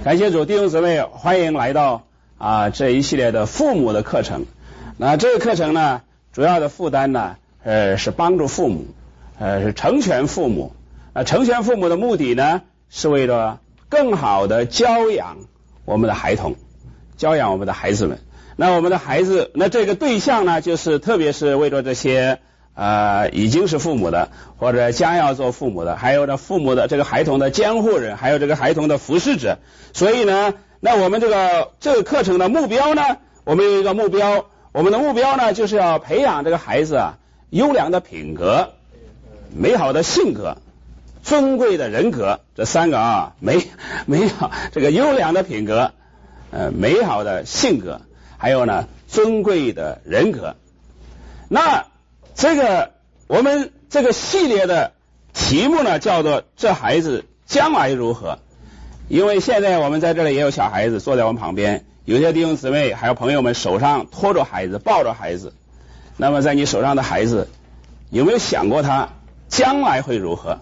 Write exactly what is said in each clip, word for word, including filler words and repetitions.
感谢主，弟兄姊妹，欢迎来到啊这一系列的父母的课程。那这个课程呢，主要的负担呢，呃是帮助父母，呃是成全父母。呃成全父母的目的呢，是为了更好的教养我们的孩童，教养我们的孩子们。那我们的孩子，那这个对象呢，就是特别是为了这些呃已经是父母的，或者将要做父母的，还有呢父母的这个孩童的监护人，还有这个孩童的服侍者。所以呢，那我们这个这个课程的目标呢，我们有一个目标，我们的目标呢，就是要培养这个孩子啊优良的品格、美好的性格、尊贵的人格，这三个啊美美好这个优良的品格，呃美好的性格，还有呢尊贵的人格。那这个我们这个系列的题目呢，叫做这孩子将来如何。因为现在我们在这里也有小孩子坐在我们旁边，有些弟兄姊妹还有朋友们手上拖着孩子，抱着孩子。那么在你手上的孩子，有没有想过他将来会如何？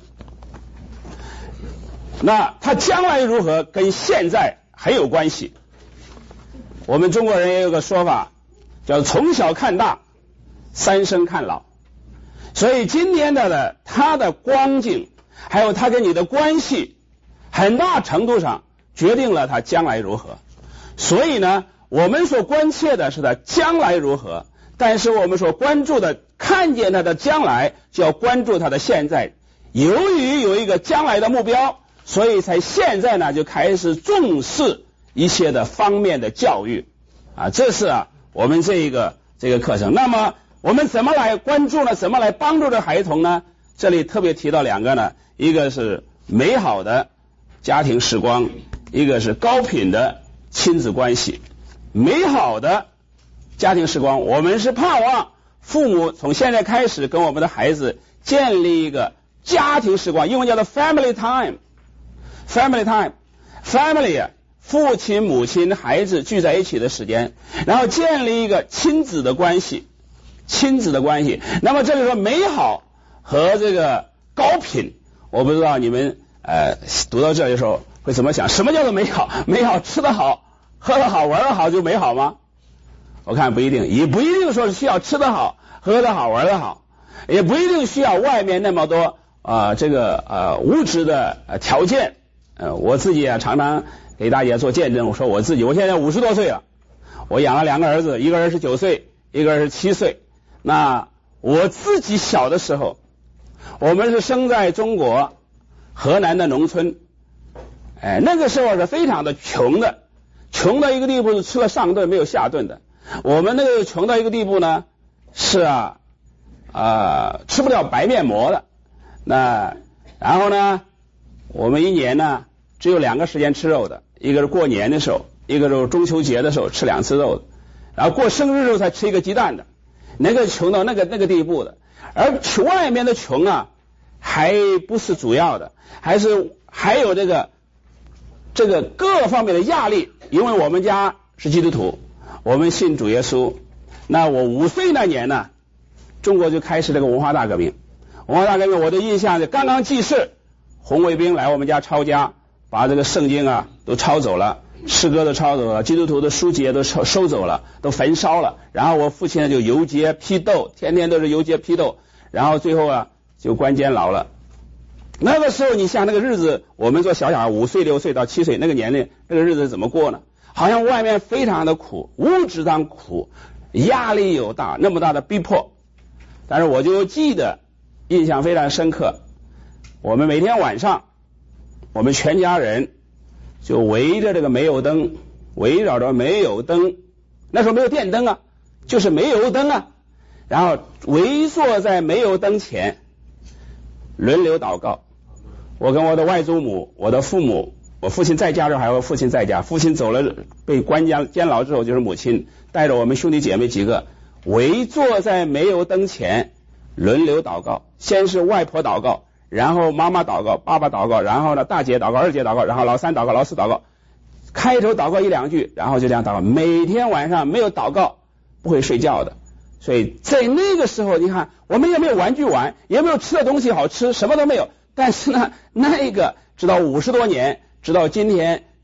那他将来如何跟现在很有关系。我们中国人也有个说法，叫从小看大，三生看老。所以今天的呢，他的光景还有他跟你的关系，很大程度上决定了他将来如何。所以呢，我们所关切的是他将来如何，但是我们所关注的看见他的将来，就要关注他的现在。由于有一个将来的目标，所以才现在呢就开始重视一些的方面的教育啊，这是啊我们这一个这个课程。那么我们怎么来关注呢？怎么来帮助这孩童呢？这里特别提到两个呢，一个是美好的家庭时光，一个是高品的亲子关系。美好的家庭时光，我们是盼望父母从现在开始跟我们的孩子建立一个家庭时光，英文叫做 family time。family time，family 父亲、母亲、孩子聚在一起的时间，然后建立一个亲子的关系，亲子的关系。那么这里说美好和这个高品，我不知道你们呃读到这里的时候会怎么想？什么叫做美好？美好吃得好、喝得好、玩得好就美好吗？我看不一定，也不一定说是需要吃得好、喝得好、玩得好，也不一定需要外面那么多啊、呃、这个呃物质的呃条件。呃，我自己啊常常给大家做见证，我说我自己，我现在五十多岁了，我养了两个儿子，一个儿子九岁，一个儿子七岁。那我自己小的时候，我们是生在中国河南的农村，哎，那个时候是非常的穷的，穷到一个地步是吃了上顿没有下顿的。我们那个穷到一个地步呢，是啊啊、呃、吃不了白面馍的。那然后呢，我们一年呢只有两个时间吃肉的，一个是过年的时候，一个是中秋节的时候吃两次肉的，然后过生日的时候才吃一个鸡蛋的。那个穷到那个那个地步的。而外面的穷啊还不是主要的，还是还有这个这个各方面的压力。因为我们家是基督徒，我们信主耶稣。那我五岁那年呢，中国就开始这个文化大革命。文化大革命我的印象就刚刚记事，红卫兵来我们家抄家，把这个圣经啊都抄走了，诗歌都抄走了，基督徒的书籍也都收收走了，都焚烧了。然后我父亲呢就游街批斗，天天都是游街批斗，然后最后啊就关监牢了。那个时候你像那个日子，我们做小小孩五岁六岁到七岁那个年龄，那个日子怎么过呢？好像外面非常的苦，物质上苦，压力又大，那么大的逼迫。但是我就记得印象非常深刻，我们每天晚上我们全家人就围着这个煤油灯，围绕着煤油灯，那时候没有电灯啊，就是煤油灯啊，然后围坐在煤油灯前轮流祷告。我跟我的外祖母，我的父母，我父亲在家的时候还有我父亲在家，父亲走了被关监监牢之后，就是母亲带着我们兄弟姐妹几个围坐在煤油灯前轮流祷告。先是外婆祷告，然后妈妈祷告，爸爸祷告，然后呢大姐祷告，二姐祷告，然后老三祷告，老四祷告，开头祷告一两句，然后就这样祷告。每天晚上没有祷告不会睡觉的。所以在那个时候你看我们也没有玩具玩，也没有吃的东西好吃，什么都没有。但是呢那个直到五十多年，直到今天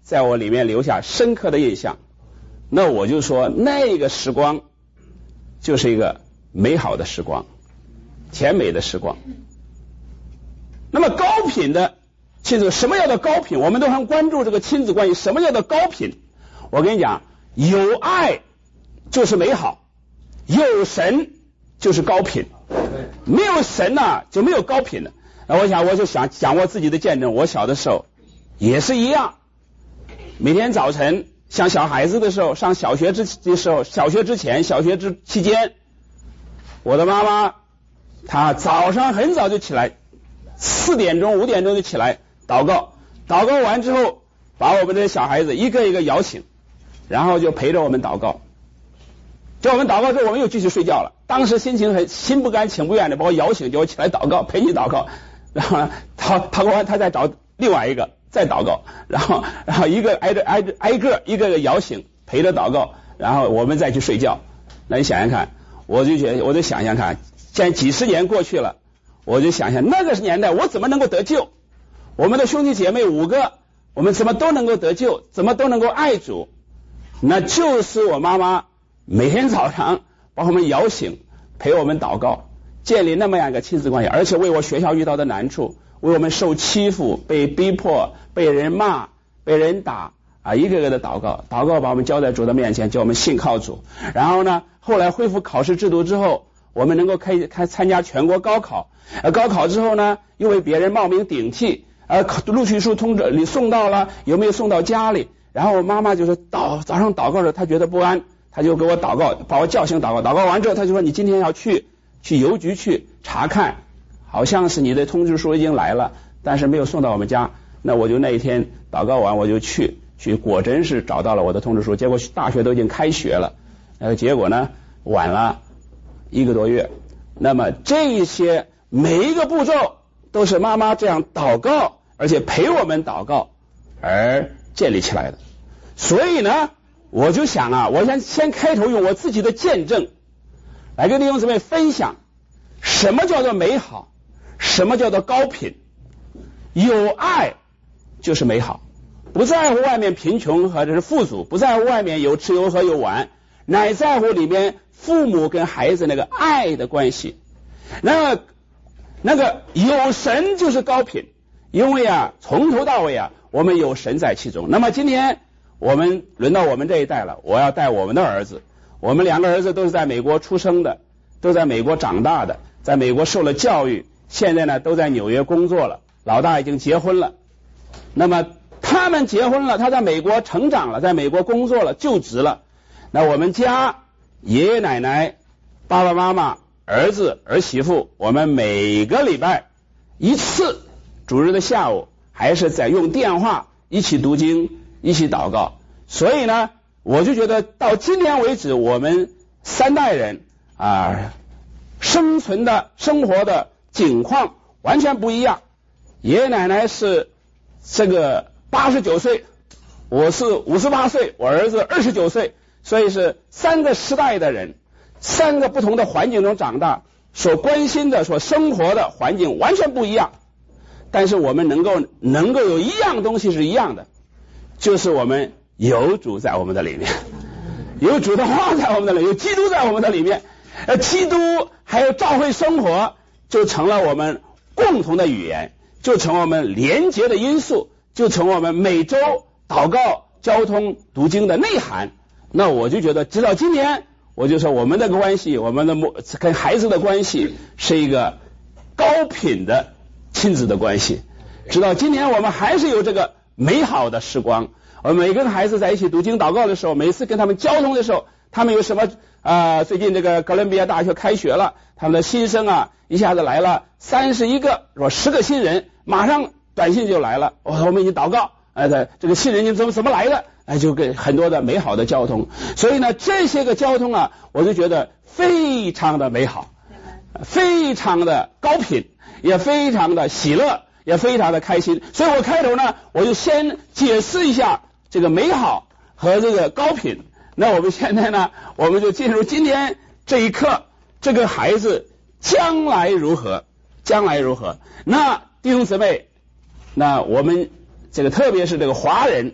在我里面留下深刻的印象。那我就说那个时光就是一个美好的时光，甜美的时光。那么高品的亲子，什么叫做高品？我们都很关注这个亲子关系，什么叫做高品？我跟你讲，有爱就是美好，有神就是高品，没有神呢、啊、就没有高品的。我想我就想讲我自己的见证，我小的时候也是一样，每天早晨像小孩子的时候，上小学之的时候，小学之前，小学之期间，我的妈妈她早上很早就起来，四点钟五点钟就起来祷告，祷告完之后把我们的小孩子一个一个摇醒，然后就陪着我们祷告。叫我们祷告之后，我们又继续睡觉了。当时心情很心不甘情不愿的把我摇醒，叫我起来祷告，陪你祷告。然后呢，他祷告完，他再找另外一个再祷告，然后然后一个挨着挨着挨个一个个摇醒，陪着祷告，然后我们再去睡觉。那你想想看，我就觉得我就想想看，现在几十年过去了，我就想想那个年代我怎么能够得救？我们的兄弟姐妹五个，我们怎么都能够得救，怎么都能够爱主？那就是我妈妈每天早上把我们摇醒，陪我们祷告，建立那么样一个亲子关系，而且为我学校遇到的难处，为我们受欺负、被逼迫、被人骂、被人打啊，一个个的祷告，祷告把我们交在主的面前，叫我们信靠主。然后呢，后来恢复考试制度之后，我们能够开开参加全国高考，呃，高考之后呢，又为别人冒名顶替，呃，录取书通知你送到了，有没有送到家里？然后我妈妈就是祷早上祷告时，她觉得不安，她就给我祷告，把我叫醒祷告，祷告完之后，她就说你今天要去去邮局去查看，好像是你的通知书已经来了，但是没有送到我们家。那我就那一天祷告完，我就去去，果真是找到了我的通知书。结果大学都已经开学了，呃，结果呢晚了一个多月。那么这些每一个步骤都是妈妈这样祷告，而且陪我们祷告而建立起来的。所以呢，我就想啊，我先先开头用我自己的见证来跟弟兄姊妹分享，什么叫做美好，什么叫做高品。有爱就是美好，不在乎外面贫穷或者是富足，不在乎外面有吃有喝有玩，乃在乎里面父母跟孩子那个爱的关系。那那个有神就是高品，因为啊从头到尾啊我们有神在其中。那么今天我们轮到我们这一代了，我要带我们的儿子，我们两个儿子都是在美国出生的，都在美国长大的，在美国受了教育，现在呢都在纽约工作了，老大已经结婚了。那么他们结婚了，他在美国成长了，在美国工作了，就职了。那我们家爷爷奶奶、爸爸妈妈、儿子儿媳妇，我们每个礼拜一次主日的下午还是在用电话一起读经，一起祷告。所以呢，我就觉得到今天为止，我们三代人啊生存的生活的境况完全不一样。爷爷奶奶是这个八十九岁，我是五十八岁，我儿子二十九岁，所以是三个时代的人，三个不同的环境中长大，所关心的、所生活的环境完全不一样。但是我们能够能够有一样东西是一样的，就是我们有主在我们的里面，有主的话在我们的里面，有基督在我们的里面，呃，基督还有教会生活就成了我们共同的语言，就成我们连结的因素，就成我们每周祷告、交通、读经的内涵。那我就觉得直到今天，我就说我们的关系，我们的跟孩子的关系是一个高品的亲子的关系。直到今天我们还是有这个美好的时光，我们每跟孩子在一起读经祷告的时候，每次跟他们交通的时候，他们有什么啊、呃？最近这个哥伦比亚大学开学了，他们的新生啊一下子来了三十一个，说十个新人，马上短信就来了，我说我们已经祷告，哎、呃，这个新人你怎么怎么来的？哎，就给很多的美好的交通。所以呢，这些个交通啊，我就觉得非常的美好，非常的高品，也非常的喜乐，也非常的开心。所以我开头呢，我就先解释一下这个美好和这个高品。那我们现在呢，我们就进入今天这一刻，这个孩子将来如何？将来如何？那弟兄姊妹，那我们这个特别是这个华人，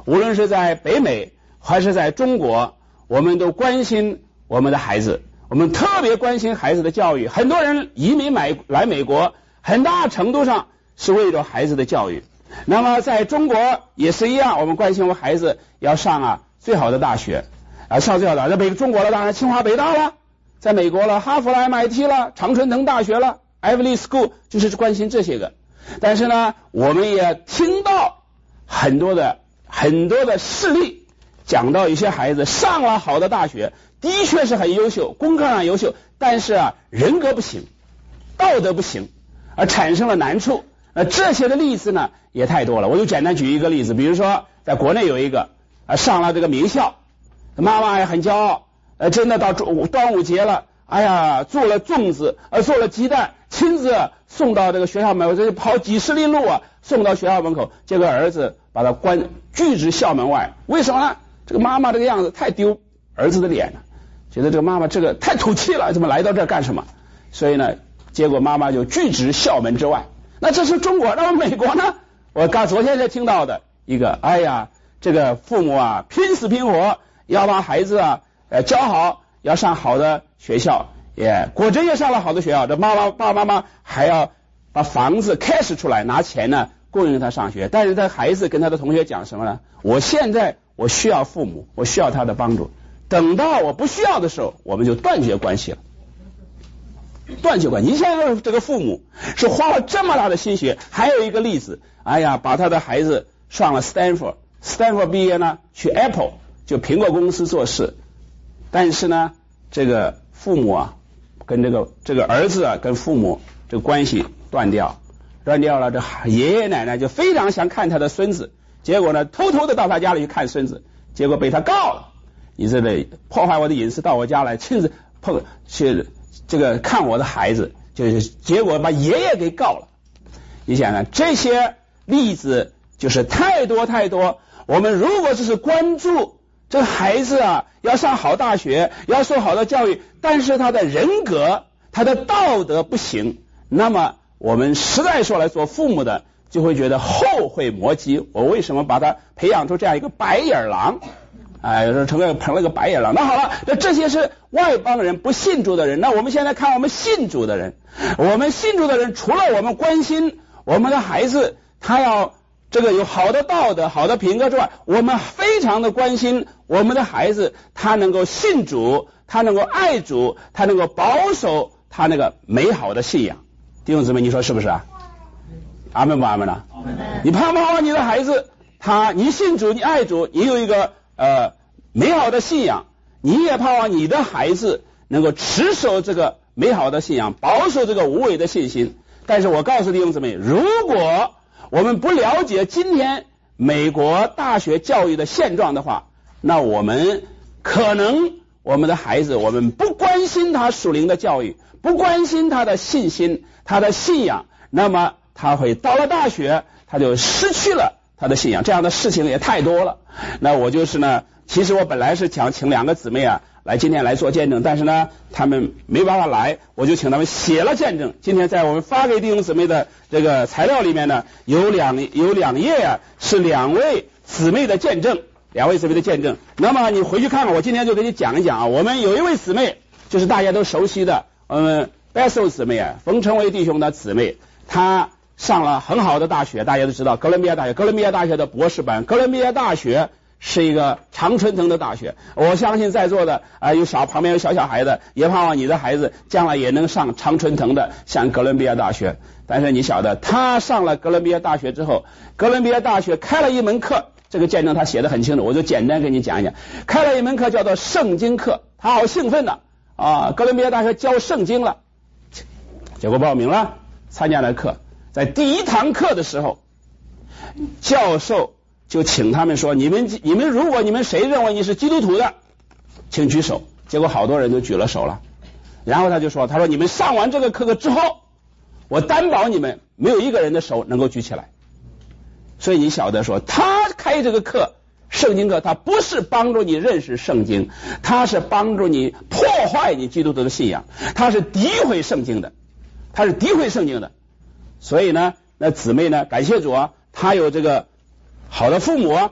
无论是在北美还是在中国，我们都关心我们的孩子，我们特别关心孩子的教育。很多人移民买来美国，很大程度上是为了孩子的教育。那么在中国也是一样，我们关心我们孩子要上啊最好的大学啊，上最好的。在北中国了，当然清华北大了，在美国了，哈佛了 M I T 了，常春藤大学了 Ivy League School， 就是关心这些个。但是呢，我们也听到很多的很多的事例，讲到一些孩子上了好的大学，的确是很优秀，功课上优秀，但是啊人格不行，道德不行，而产生了难处。呃，这些的例子呢也太多了，我就简单举一个例子，比如说在国内有一个啊上了这个名校，妈妈也很骄傲，呃，真的到端午节了，哎呀，做了粽子，呃，做了鸡蛋，亲自送到这个学校门口，这跑几十里路啊，送到学校门口，结果儿子把他关拒之校门外，为什么呢？这个妈妈这个样子太丢儿子的脸了，觉得这个妈妈这个太土气了，怎么来到这儿干什么？所以呢，结果妈妈就拒之校门之外。那这是中国，那么美国呢？我刚昨天才听到的一个，哎呀，这个父母啊拼死拼活要把孩子啊呃教好，要上好的学校，也果真也上了好的学校。这妈妈爸爸妈妈还要把房子 cash 出来，拿钱呢供应他上学。但是他孩子跟他的同学讲什么呢？我现在我需要父母，我需要他的帮助。等到我不需要的时候，我们就断绝关系了。断绝关系。你现在这个父母是花了这么大的心血。还有一个例子，哎呀，把他的孩子上了 Stanford， Stanford 毕业呢，去 Apple 就苹果公司做事。但是呢，这个父母啊，跟这个这个儿子啊，跟父母这个关系断掉，断掉了。这爷爷奶奶就非常想看他的孙子，结果呢，偷偷的到他家里去看孙子，结果被他告了。你这里破坏我的隐私，到我家来亲自碰去。这个看我的孩子，就是结果把爷爷给告了。你想想这些例子就是太多太多。我们如果只是关注这个孩子啊，要上好大学，要受好的教育，但是他的人格、他的道德不行，那么我们实在说来做父母的就会觉得后悔莫及。我为什么把他培养出这样一个白眼狼？哎，有时候成了成了个白眼狼。那好了，那这些是外邦人，不信主的人。那我们现在看我们信主的人，我们信主的人，除了我们关心我们的孩子他要这个有好的道德、好的品格之外，我们非常的关心我们的孩子他能够信主，他能够爱主，他能够保守他那个美好的信仰。弟兄姊妹，你说是不是啊？阿门不阿门呢？你盼不盼望你的孩子他你信主，你爱主，你有一个呃，美好的信仰，你也盼望你的孩子能够持守这个美好的信仰，保守这个无伪的信心。但是我告诉弟兄姊妹，如果我们不了解今天美国大学教育的现状的话，那我们可能我们的孩子，我们不关心他属灵的教育，不关心他的信心，他的信仰，那么他会到了大学他就失去了他的信仰。这样的事情也太多了。那我就是呢，其实我本来是想请两个姊妹啊来今天来做见证，但是呢他们没办法来，我就请他们写了见证。今天在我们发给弟兄姊妹的这个材料里面呢，有两有两页啊是两位姊妹的见证，两位姊妹的见证。那么你回去看看，我今天就给你讲一讲啊。我们有一位姊妹就是大家都熟悉的我们 Bessel 姊妹啊，冯成为弟兄的姊妹，她上了很好的大学，大家都知道哥伦比亚大学，哥伦比亚大学的博士班。哥伦比亚大学是一个常春藤的大学，我相信在座的啊、呃、有小旁边有小小孩子，也盼望你的孩子将来也能上常春藤的像哥伦比亚大学。但是你晓得，他上了哥伦比亚大学之后，哥伦比亚大学开了一门课，这个见证他写得很清楚，我就简单给你讲一讲。开了一门课叫做圣经课，他好兴奋的啊！哥伦比亚大学教圣经了，结果报名了，参加了课。在第一堂课的时候，教授就请他们说，你们你们如果你们谁认为你是基督徒的，请举手。结果好多人就举了手了。然后他就说，他说你们上完这个课之后，我担保你们没有一个人的手能够举起来。所以你晓得说，他开这个课圣经课，他不是帮助你认识圣经，他是帮助你破坏你基督徒的信仰，他是诋毁圣经的，他是诋毁圣经的。所以呢，那姊妹呢，感谢主啊，她有这个好的父母啊，她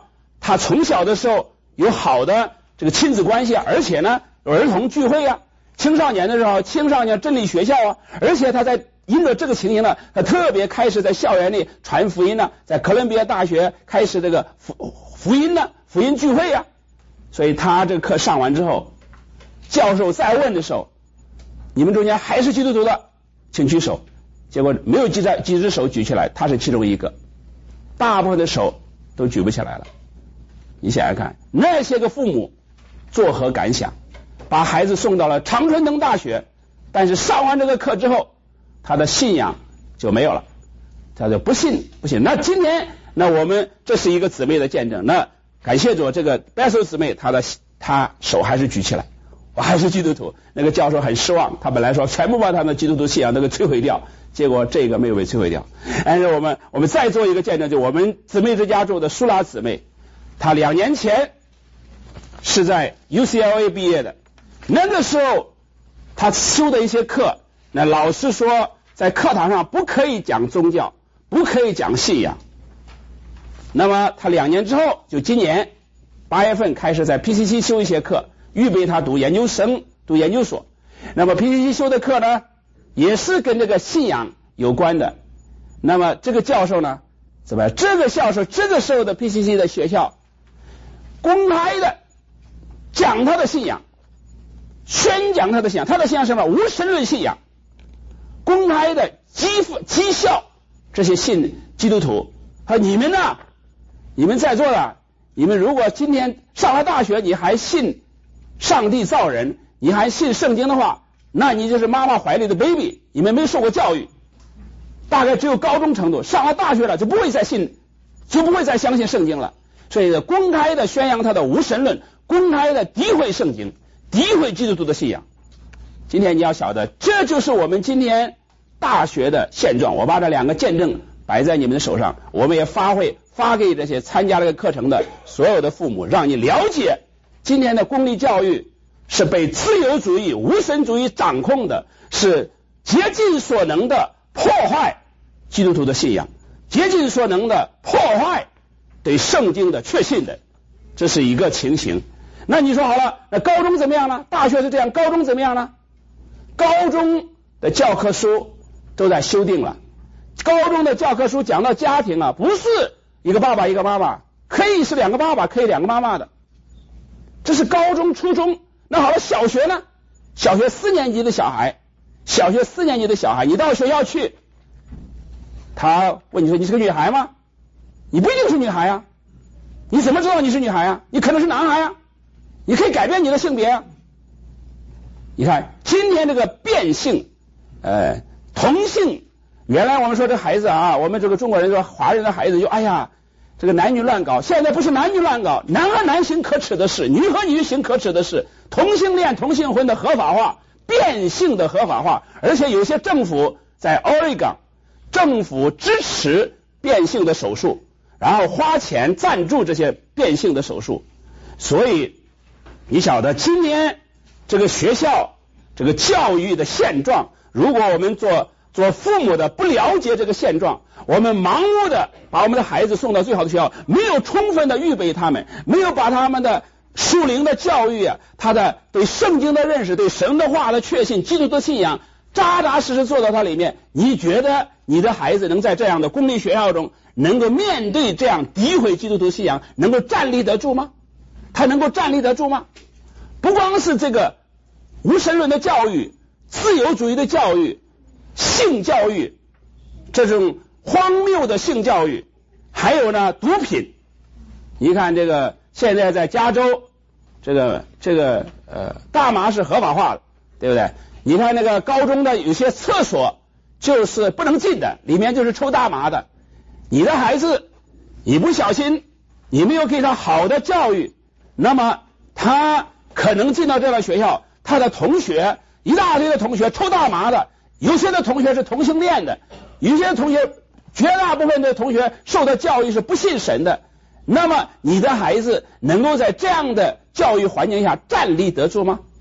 他从小的时候有好的这个亲子关系啊，而且呢有儿童聚会啊，青少年的时候青少年真理学校啊，而且他在因着这个情形呢，他特别开始在校园里传福音呢，在哥伦比亚大学开始这个福福音呢福音聚会啊，所以他这个课上完之后，教授再问的时候，你们中间还是基督徒的请举手，结果没有几只几只手举起来，他是其中一个，大部分的手都举不起来了。你想想看，那些个父母作何感想？把孩子送到了常春藤大学，但是上完这个课之后，他的信仰就没有了，他就不信不信。那今天那我们这是一个姊妹的见证，那感谢主，这个 Bessel 姊妹她的她手还是举起来，我还是基督徒。那个教授很失望，他本来说全部把他们的基督徒信仰那个摧毁掉，结果这个没有被摧毁掉。但是我们我们再做一个见证，就我们姊妹之家中的苏拉姊妹，她两年前是在 U C L A 毕业的，那个时候她修的一些课，那老师说在课堂上不可以讲宗教，不可以讲信仰。那么他两年之后，就今年八月份开始在 P C C 修一些课，预备他读研究生、读研究所。那么 P C C 修的课呢，也是跟这个信仰有关的。那么这个教授呢，怎么样？这个教授这个时候的 P C C 的学校，公开的讲他的信仰，宣讲他的信仰，他的信仰是什么？无神论信仰，公开的讥讽讥笑这些信基督徒。他说你们呢？你们在座的，你们如果今天上了大学，你还信上帝造人，你还信圣经的话，那你就是妈妈怀里的 baby， 你们没受过教育，大概只有高中程度，上了大学了就不会再信，就不会再相信圣经了。所以公开的宣扬他的无神论，公开的诋毁圣经，诋毁基督徒的信仰。今天你要晓得，这就是我们今天大学的现状。我把这两个见证摆在你们的手上，我们也发会发给这些参加这个课程的所有的父母，让你了解今天的公立教育是被自由主义、无神主义掌控的，是竭尽所能的破坏基督徒的信仰，竭尽所能的破坏对圣经的确信的，这是一个情形。那你说好了，那高中怎么样呢？大学是这样，高中怎么样呢？高中的教科书都在修订了，高中的教科书讲到家庭啊，不是一个爸爸一个妈妈，可以是两个爸爸，可以两个妈妈的，这是高中初中。那好了，小学呢？小学四年级的小孩，小学四年级的小孩，你到学校去，他问你说你是个女孩吗？你不一定是女孩啊，你怎么知道你是女孩啊？你可能是男孩啊，你可以改变你的性别啊。你看今天这个变性呃同性，原来我们说这孩子啊，我们这个中国人说华人的孩子就哎呀这个男女乱搞，现在不是男女乱搞，男和男行可耻的事，女和女行可耻的事，同性恋同性婚的合法化，变性的合法化，而且有些政府在 Oregon 政府支持变性的手术，然后花钱赞助这些变性的手术。所以你晓得今天这个学校这个教育的现状，如果我们做做父母的不了解这个现状，我们盲目的把我们的孩子送到最好的学校，没有充分的预备他们，没有把他们的属灵的教育啊，他的对圣经的认识，对神的话的确信，基督的信仰扎扎实实做到它里面，你觉得你的孩子能在这样的公立学校中能够面对这样诋毁基督徒信仰，能够站立得住吗？他能够站立得住吗？不光是这个无神论的教育，自由主义的教育，性教育，这种荒谬的性教育，还有呢毒品。你看这个现在在加州，这个这个呃大麻是合法化的，对不对？你看那个高中的有些厕所就是不能进的，里面就是抽大麻的。你的孩子你不小心，你没有给他好的教育，那么他可能进到这个学校，他的同学一大堆的同学抽大麻的，有些的同学是同性恋的，有些同学绝大部分的同学受的教育是不信神的，那么你的孩子能够在这样的教育环境下站立得住吗？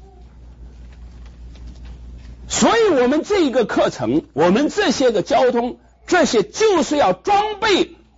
所以我们这个课程，我们这些个交通，这些就是要装备我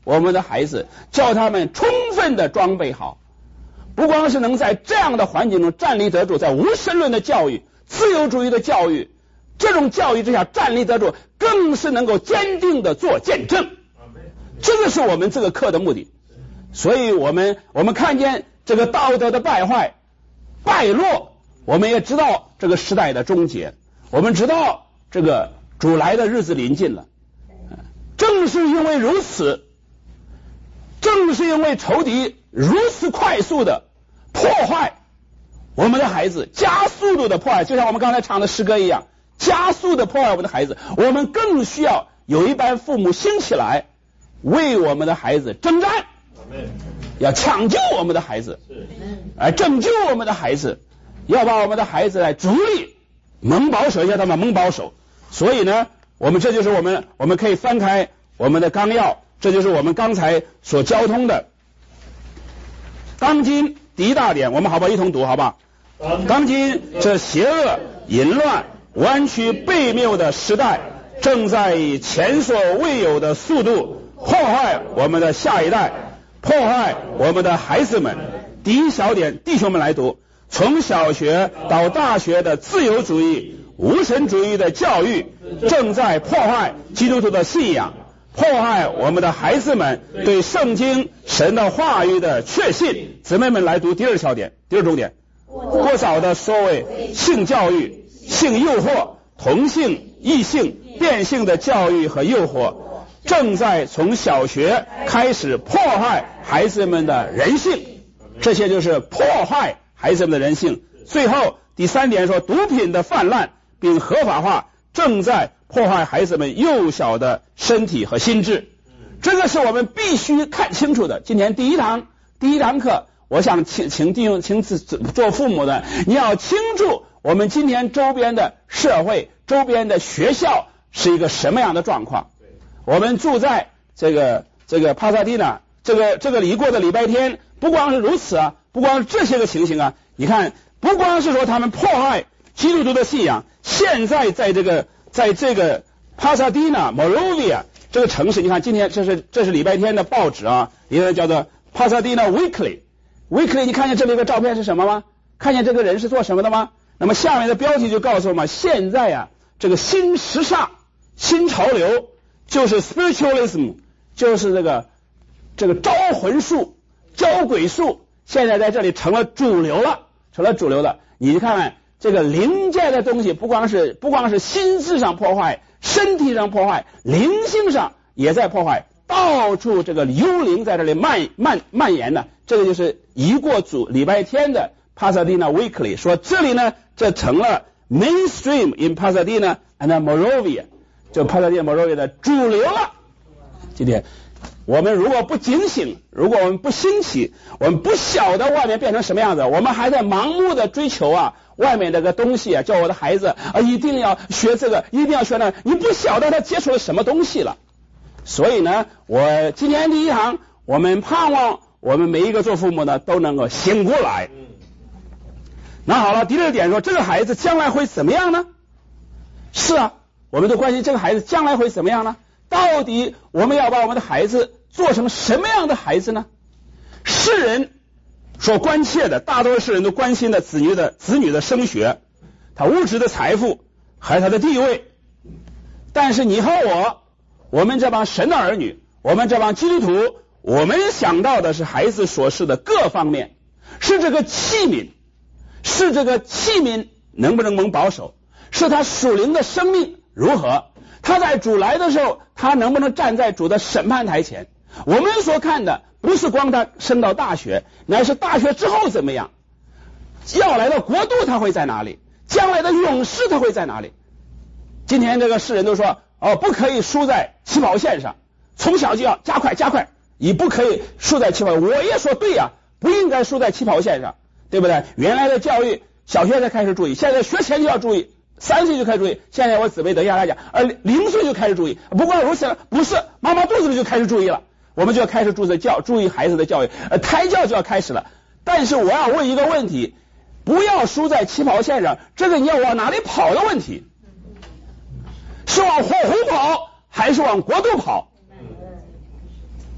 我们的孩子，叫他们充分的装备好，不光是能在这样的环境中站立得住，在无神论的教育、自由主义的教育这种教育之下站立得住，更是能够坚定的做见证。这个是我们这个课的目的。所以我们我们看见这个道德的败坏败落，我们也知道这个时代的终结，我们知道这个主来的日子临近了。正是因为如此，正是因为仇敌如此快速的破坏我们的孩子，加速度的破坏，就像我们刚才唱的诗歌一样，加速的破坏我们的孩子，我们更需要有一班父母兴起来为我们的孩子征战，要抢救我们的孩子，来拯救我们的孩子，要把我们的孩子来主力蒙保守，要他们蒙保守。所以呢，我们这就是我们我们可以翻开我们的纲要，这就是我们刚才所交通的。当今第一大点，我们好不好一同读好不好？当今这邪恶、淫乱、弯曲悖谬的时代，正在以前所未有的速度破坏我们的下一代，破坏我们的孩子们。第一小点，弟兄们来读，从小学到大学的自由主义、无神主义的教育正在破坏基督徒的信仰，破坏我们的孩子们对圣经神的话语的确信。姊妹们来读第二小点，第二重点，过早的所谓性教育、性诱惑、同性、异性、变性的教育和诱惑，正在从小学开始破坏孩子们的人性，这些就是破坏孩子们的人性。最后第三点说，毒品的泛滥并合法化正在破坏孩子们幼小的身体和心智，这个是我们必须看清楚的。今天第一堂第一堂课，我想请请弟兄请做父母的，你要清楚我们今天周边的社会、周边的学校是一个什么样的状况。我们住在这个这个帕萨蒂纳，这个这个已过的礼拜天，不光是如此啊，不光是这些个情形啊，你看，不光是说他们破坏基督徒的信仰，现在在这个在这个帕萨蒂纳 Monrovia 这个城市，你看今天这是这是礼拜天的报纸啊，一个叫做帕萨蒂纳 Weekly Weekly， 你看见这里一个照片是什么吗？看见这个人是做什么的吗？那么下面的标题就告诉我们，现在啊这个新时尚、新潮流就是 spiritualism， 就是这个这个招魂术、招鬼术，现在在这里成了主流了，成了主流了。你看看这个灵界的东西，不光是不光是心智上破坏，身体上破坏，灵性上也在破坏，到处这个幽灵在这里蔓蔓蔓延呢。这个就是一过主礼拜天的 Pasadena Weekly 说，这里呢这成了 mainstream in Pasadena and Monrovia， 就 Pasadena Monrovia 的主流了。今天我们如果不警醒，如果我们不兴起，我们不晓得外面变成什么样子，我们还在盲目的追求啊外面这个东西啊，叫我的孩子啊一定要学这个，一定要学那个，你不晓得他接触了什么东西了。所以呢，我今天第一堂，我们盼望我们每一个做父母的都能够醒过来。那好了，第二点说，这个孩子将来会怎么样呢？是啊，我们都关心这个孩子将来会怎么样呢？到底我们要把我们的孩子做成什么样的孩子呢？世人所关切的，大多数世人都关心的子女的子女的升学，他物质的财富还有他的地位。但是你和我，我们这帮神的儿女，我们这帮基督徒，我们想到的是孩子所示的各方面，是这个器皿，是这个器皿能不能蒙保守，是他属灵的生命如何，他在主来的时候，他能不能站在主的审判台前。我们所看的不是光他升到大学，乃是大学之后怎么样，要来的国度他会在哪里，将来的勇士他会在哪里。今天这个世人都说哦，不可以输在起跑线上，从小就要加快加快，你不可以输在起跑线。我也说对呀、啊，不应该输在起跑线上，对不对？原来的教育小学才开始注意，现在学前就要注意，三岁就开始注意。现在我姊妹等一下来讲，呃，零岁就开始注意。不光如此，不是妈妈肚子里就开始注意了，我们就要开始注意教注意孩子的教育，呃，胎教就要开始了。但是我要问一个问题，不要输在起跑线上，这个你要往哪里跑的问题，是往火湖跑还是往国度跑？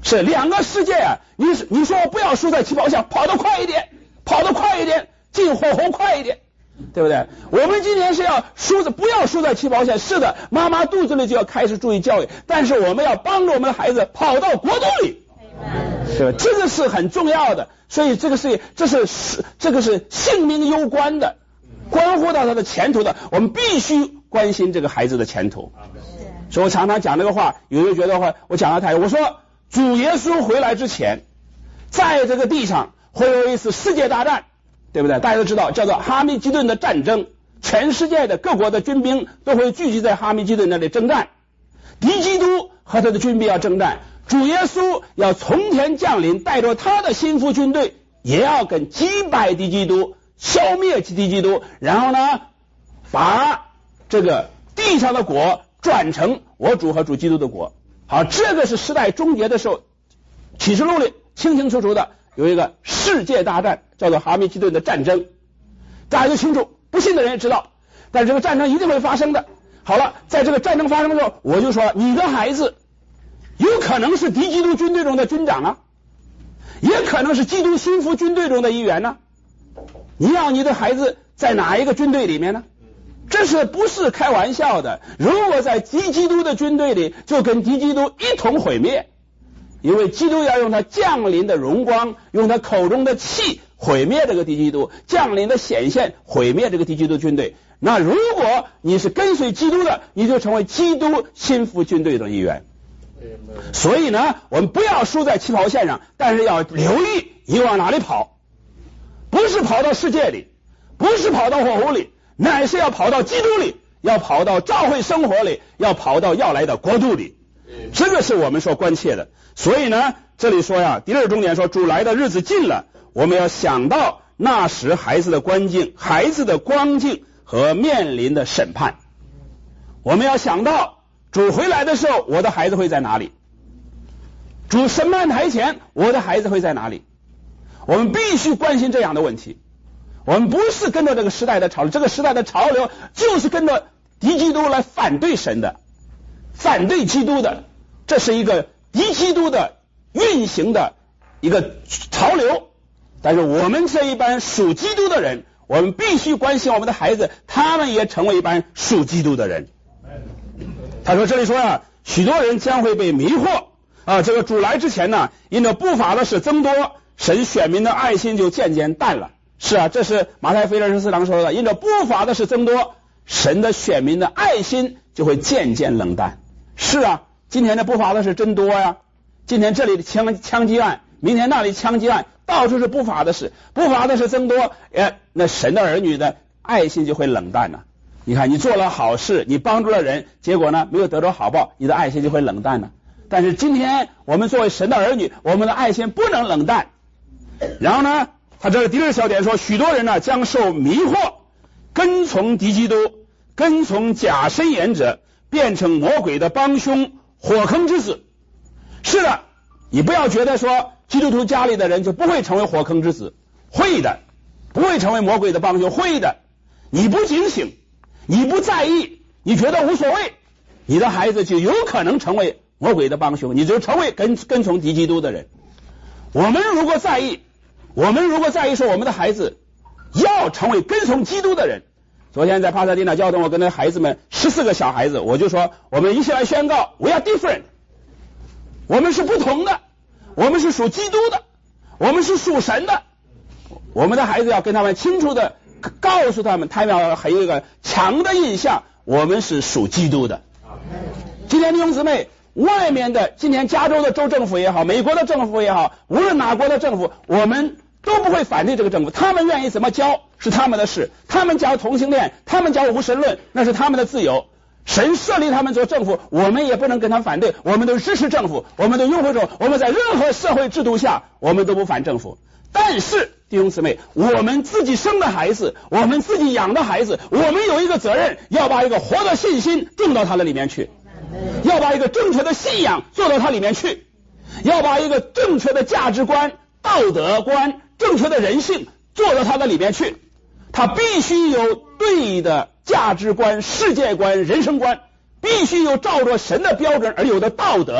是两个世界啊！你你说我不要输在起跑线，跑得快一点，跑得快一点，进火候快一点，对不对？我们今天是要输的，不要输在起跑线。是的，妈妈肚子里就要开始注意教育，但是我们要帮助我们的孩子跑到国度里，对吧？这个是很重要的，所以这个是这是这个是性命攸关的，关乎到他的前途的，我们必须关心这个孩子的前途。所以我常常讲这个话，有人觉得话我讲的太，我说主耶稣回来之前，在这个地上会有一次世界大战，对不对？大家都知道叫做哈密基顿的战争，全世界的各国的军兵都会聚集在哈密基顿那里征战，敌基督和他的军兵要征战，主耶稣要从天降临，带着他的心腹军队，也要跟击败敌基督，消灭敌基督，然后呢把这个地上的国转成我主和主基督的国。好，这个是时代终结的时候，启示录里清清楚楚的有一个世界大战，叫做哈密基顿的战争，大家就清楚，不信的人也知道，但是这个战争一定会发生的。好了，在这个战争发生的时候，我就说你的孩子有可能是敌基督军队中的军长啊，也可能是基督心腹军队中的一员呢、啊。你要你的孩子在哪一个军队里面呢？这是不是开玩笑的？如果在敌基督的军队里，就跟敌基督一同毁灭，因为基督要用他降临的荣光，用他口中的气毁灭这个敌基督，降临的显现毁灭这个敌基督军队。那如果你是跟随基督的，你就成为基督心腹军队的一员。所以呢，我们不要输在起跑线上，但是要留意你往哪里跑，不是跑到世界里，不是跑到火湖里，乃是要跑到基督里，要跑到教会生活里，要跑到要来的国度里。这个是我们所关切的。所以呢，这里说呀，第二重点说，主来的日子近了，我们要想到那时孩子的光景，孩子的光景和面临的审判。我们要想到主回来的时候，我的孩子会在哪里？主审判台前，我的孩子会在哪里？我们必须关心这样的问题。我们不是跟着这个时代的潮流，这个时代的潮流就是跟着敌基督来反对神的，反对基督的，这是一个敌基督的运行的一个潮流。但是我们这一班属基督的人，我们必须关心我们的孩子，他们也成为一班属基督的人。他说这里说啊，许多人将会被迷惑啊，这个主来之前呢，因着不法的事增多，神选民的爱心就渐渐淡了。是啊，这是马太福音二十四章说的，因着不法的事增多，神的选民的爱心就会渐渐冷淡。是啊，今天的不法的事真多呀，今天这里的枪枪击案，明天那里枪击案，到处是不法的事，不法的事增多，哎，那神的儿女的爱心就会冷淡了、啊。你看，你做了好事，你帮助了人，结果呢没有得到好报，你的爱心就会冷淡了、啊。但是今天我们作为神的儿女，我们的爱心不能冷淡。然后呢，他这个第二小点说，许多人呢将受迷惑，跟从敌基督，跟从假申言者，变成魔鬼的帮凶，火坑之子。是的，你不要觉得说基督徒家里的人就不会成为火坑之子，会的，不会成为魔鬼的帮凶，会的。你不警醒，你不在意，你觉得无所谓，你的孩子就有可能成为魔鬼的帮凶，你就成为跟跟从敌基督的人。我们如果在意，我们如果在意说我们的孩子要成为跟从基督的人，昨天在帕萨蒂娜教堂，我跟那孩子们十四个小孩子，我就说我们一起来宣告 We are different， 我们是不同的，我们是属基督的，我们是属神的。我们的孩子要跟他们清楚的告诉他们，他们要还有一个强的印象，我们是属基督的。今天弟兄姊妹，外面的今天加州的州政府也好，美国的政府也好，无论哪国的政府，我们都不会反对这个政府，他们愿意怎么教是他们的事，他们讲同性恋，他们讲无神论，那是他们的自由。神设立他们做政府，我们也不能跟他们反对，我们都支持政府，我们都拥护政府，我们在任何社会制度下我们都不反政府。但是弟兄姊妹，我们自己生的孩子，我们自己养的孩子，我们有一个责任，要把一个活的信心种到他的里面去，要把一个正确的信仰做到他里面去，要把一个正确的价值观、道德观、正确的人性做到他的里面去。他必须有对的价值观、世界观、人生观，必须有照着神的标准而有的道德，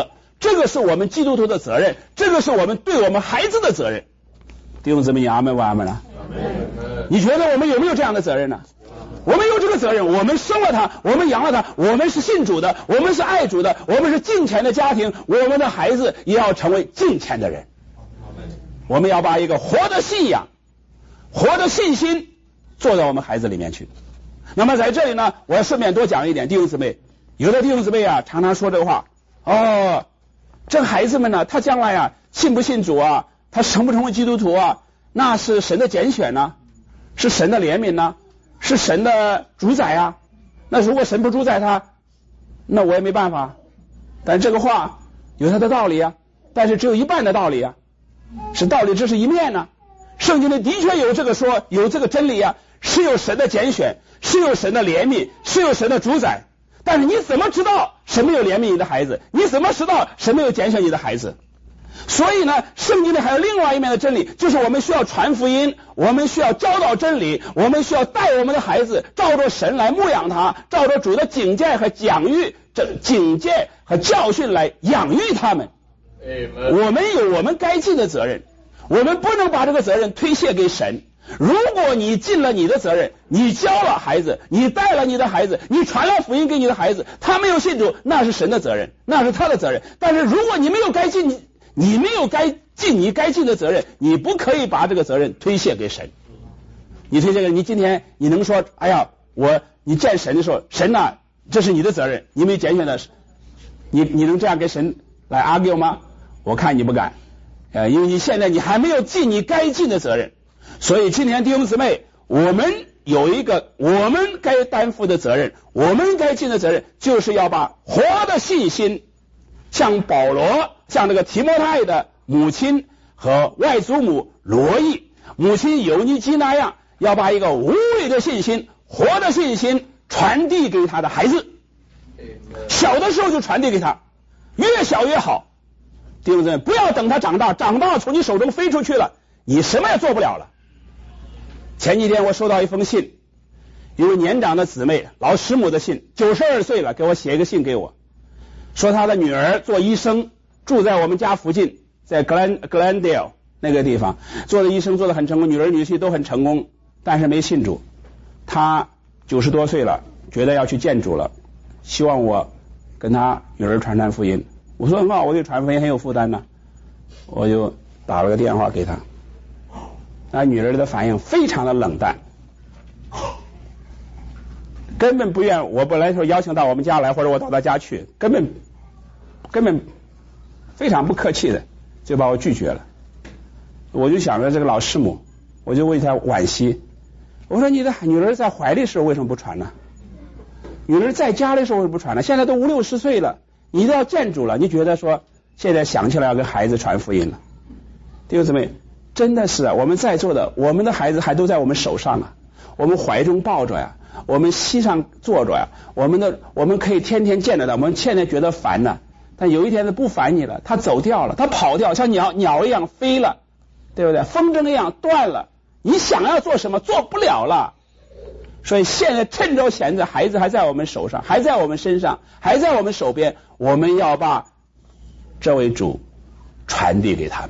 这个是我们基督徒的责任，这个是我们对我们孩子的责任。弟兄姊妹，阿门不阿门了？你觉得我们有没有这样的责任呢？我们有这个责任，我们生了他，我们养了他，我们是信主的，我们是爱主的，我们是敬虔的家庭，我们的孩子也要成为敬虔的人。我们要把一个活的信仰、活的信心做到我们孩子里面去。那么在这里呢，我要顺便多讲一点，弟兄姊妹，有的弟兄姊妹啊，常常说这个话，哦，这孩子们呢，他将来啊，信不信主啊，他成不成为基督徒啊，那是神的拣选呢、啊，是神的怜悯呢、啊，是神的主宰啊。那如果神不主宰他，那我也没办法。但这个话有它的道理啊，但是只有一半的道理啊，是道理只是一面呢、啊。圣经里的确有这个说，有这个真理啊，是有神的拣选，是有神的怜悯，是有神的主宰。但是你怎么知道神没有怜悯你的孩子？你怎么知道神没有拣选你的孩子？所以呢，圣经里还有另外一面的真理，就是我们需要传福音，我们需要教导真理，我们需要带我们的孩子照着神来牧养他，照着主的警戒和讲育这警戒和教训来养育他们。我们有我们该尽的责任，我们不能把这个责任推卸给神。如果你尽了你的责任，你教了孩子，你带了你的孩子，你传了福音给你的孩子，他没有信主，那是神的责任，那是他的责任。但是如果你没有该尽你你没有该尽你该尽的责任，你不可以把这个责任推卸给神。你推卸给你今天你能说，哎呀，我你见神的时候，神呐、啊，这是你的责任，你没拣选的，你你能这样跟神来 argue 吗？我看你不敢，呃，因为你现在你还没有尽你该尽的责任。所以今天弟兄姊妹，我们有一个我们该担负的责任，我们该尽的责任，就是要把活的信心，像保罗，像这个提摩太的母亲和外祖母罗伊，母亲尤尼基那样，要把一个无伪的信心、活的信心传递给他的孩子。小的时候就传递给他，越小越好。弟兄姊妹，不要等他长大，长大从你手中飞出去了，你什么也做不了了。前几天我收到一封信，一位年长的姊妹，老师母的信，九十二岁了，给我写一个信给我，说他的女儿做医生，住在我们家附近，在 Glen Glendale 那个地方做的医生，做的很成功，女儿女婿都很成功，但是没信主。他九十多岁了，觉得要去见主了，希望我跟他女儿传传福音。我说很好，我对传福音很有负担呢，我就打了个电话给他。那女儿的反应非常的冷淡，根本不愿。我本来说邀请到我们家来，或者我到他家去，根本根本非常不客气的就把我拒绝了。我就想着这个老师母，我就为他惋惜。我说你的女儿在怀里的时候为什么不传呢？女儿在家的时候为什么不传呢？现在都五六十岁了，你都要见主了，你觉得说现在想起来要跟孩子传福音了？弟兄姊妹，真的是啊，我们在座的，我们的孩子还都在我们手上啊，我们怀中抱着呀，我们膝上坐着呀，我们的我们可以天天见着他，我们现在觉得烦呢，但有一天他不烦你了，他走掉了，他跑掉，像鸟鸟一样飞了，对不对？风筝一样断了，你想要做什么做不了了。所以现在趁着闲着，孩子还在我们手上，还在我们身上，还在我们手边，我们要把这位主传递给他们。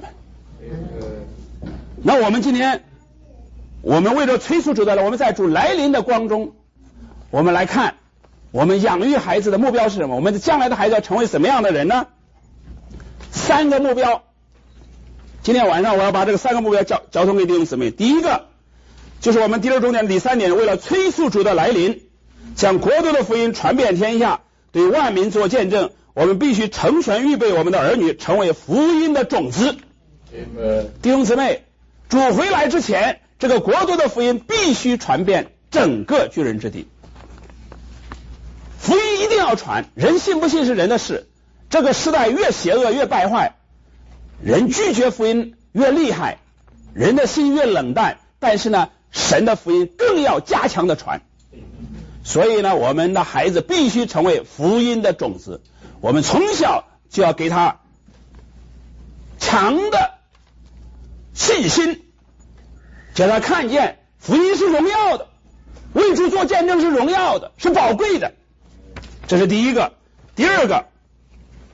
那我们今天，我们为了催促主的来，我们在主来临的光中，我们来看，我们养育孩子的目标是什么？我们将来的孩子要成为什么样的人呢？三个目标。今天晚上我要把这个三个目标交交通给弟兄姊妹。第一个就是我们第六重点第三点，为了催促主的来临，将国度的福音传遍天下，对万民做见证，我们必须成全预备我们的儿女，成为福音的种子。弟兄姊妹，主回来之前，这个国度的福音必须传遍整个巨人之地。福音一定要传，人信不信是人的事。这个时代越邪恶越败坏，人拒绝福音越厉害，人的心越冷淡，但是呢，神的福音更要加强的传。所以呢，我们的孩子必须成为福音的种子，我们从小就要给他强的信心，叫他看见福音是荣耀的，为主做见证是荣耀的，是宝贵的。这是第一个。第二个，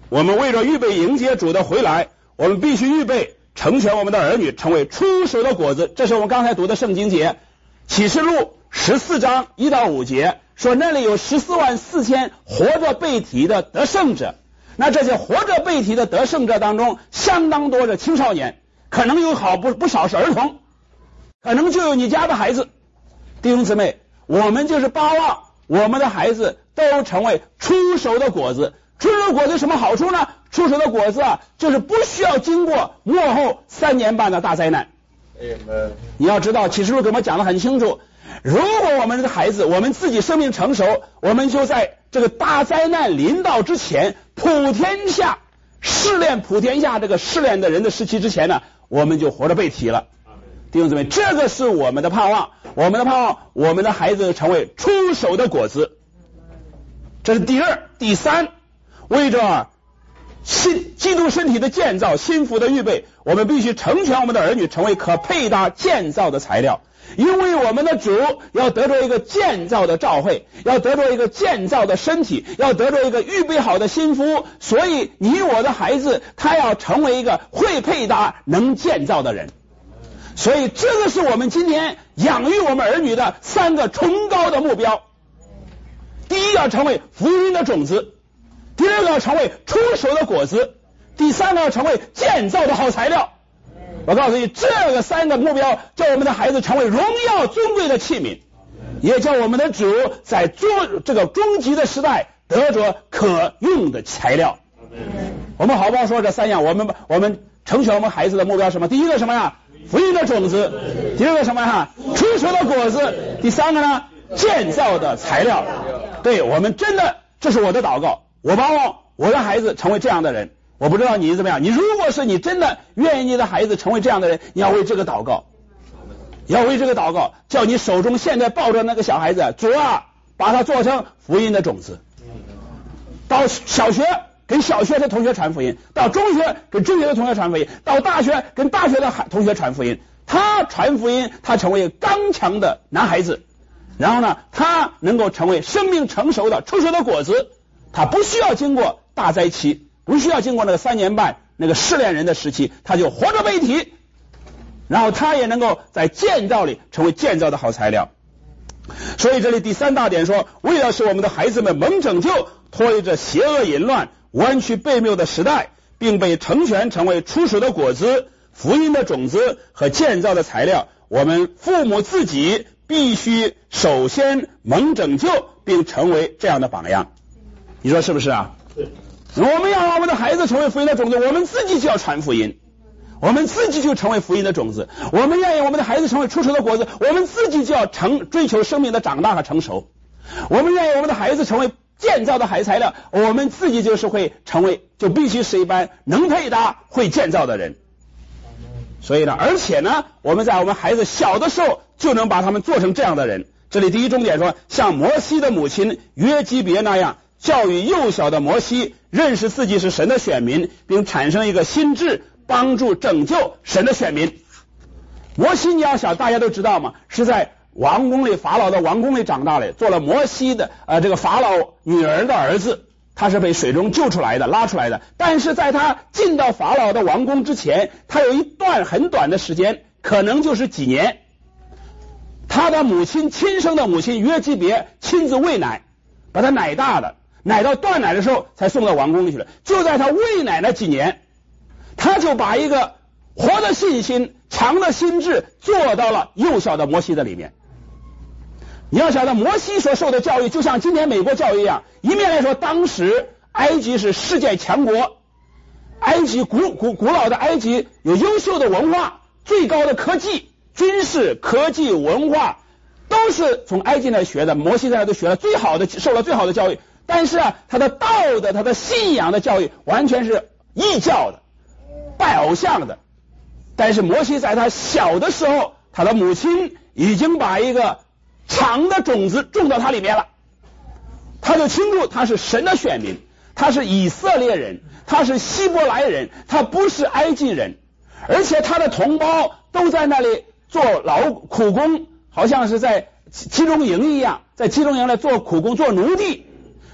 我们为了预备迎接主的回来，我们必须预备成全我们的儿女，成为出熟的果子。这是我们刚才读的圣经节，启示录十四章一到五节，说那里有十四万四千活着被提的得胜者。那这些活着被提的得胜者当中，相当多的青少年，可能有好不不少是儿童，可能就有你家的孩子。弟兄姊妹，我们就是巴望我们的孩子都成为出熟的果子。出熟的果子有什么好处呢？出熟的果子啊，就是不需要经过末后三年半的大灾难。你要知道启示录给我们讲得很清楚，如果我们的孩子我们自己生命成熟，我们就在这个大灾难临到之前，普天下试炼普天下这个试炼的人的时期之前呢，我们就活着被提了。弟兄姊妹，这个是我们的盼望，我们的盼望我们的孩子成为出熟的果子。这是第二。第三，为着新基督身体的建造，心腹的预备，我们必须成全我们的儿女成为可配搭建造的材料。因为我们的主要得着一个建造的召会，要得着一个建造的身体，要得着一个预备好的心腹，所以你我的孩子他要成为一个会配搭能建造的人。所以这个是我们今天养育我们儿女的三个崇高的目标。第一，要成为福音的种子；第二个，要成为出熟的果子；第三个，要成为建造的好材料。我告诉你，这个三个目标叫我们的孩子成为荣耀尊贵的器皿，也叫我们的主在终这个终极的时代得着可用的材料。我们好不好说这三样？我们我们成全我们孩子的目标是什么？第一个什么呀？福音的种子；第二个什么呀？出熟的果子；第三个呢？建造的材料。对，我们真的，这是我的祷告，我盼望我的孩子成为这样的人。我不知道你怎么样，你如果是你真的愿意你的孩子成为这样的人，你要为这个祷告，要为这个祷告，叫你手中现在抱着那个小孩子，主啊，把他做成福音的种子。到小学跟小学的同学传福音，到中学跟中学的同学传福音，到大学跟大学的同学传福音。他传福音，他成为刚强的男孩子，然后呢，他能够成为生命成熟的出熟的果子。他不需要经过大灾期，不需要经过那个三年半那个试炼人的时期，他就活着被提，然后他也能够在建造里成为建造的好材料。所以这里第三大点说，为了使我们的孩子们蒙拯救，脱离着邪恶淫乱弯曲悖谬的时代，并被成全成为出熟的果子、福音的种子和建造的材料，我们父母自己必须首先蒙拯救，并成为这样的榜样。你说是不是啊？是。我们要让我们的孩子成为福音的种子，我们自己就要传福音，我们自己就成为福音的种子。我们愿意我们的孩子成为出熟的果子，我们自己就要成追求生命的长大和成熟。我们愿意我们的孩子成为建造的好材料，我们自己就是会成为，就必须是一般能配搭会建造的人。所以呢，而且呢，我们在我们孩子小的时候就能把他们做成这样的人。这里第一重点说，像摩西的母亲约基别那样，教育幼小的摩西认识自己是神的选民，并产生一个心智，帮助拯救神的选民。摩西你要想，大家都知道嘛，是在王宫里，法老的王宫里长大的，做了摩西的呃这个法老女儿的儿子，他是被水中救出来的，拉出来的。但是在他进到法老的王宫之前，他有一段很短的时间，可能就是几年，他的母亲亲生的母亲约基别亲自喂奶，把他奶大的，奶到断奶的时候才送到王宫里去了。就在他喂奶那几年，他就把一个活的信心、强的心智做到了幼小的摩西的里面。你要晓得，摩西所受的教育就像今天美国教育一样，一面来说，当时埃及是世界强国，埃及古古古老的埃及有优秀的文化，最高的科技、军事、科技、文化都是从埃及那学的，摩西在那都学了最好的，受了最好的教育。但是啊，他的道德、他的信仰的教育完全是异教的，拜偶像的。但是摩西在他小的时候，他的母亲已经把一个长的种子种到他里面了，他就清楚他是神的选民，他是以色列人，他是希伯来人，他不是埃及人，而且他的同胞都在那里做劳苦工，好像是在集中营一样，在集中营里做苦工做奴隶。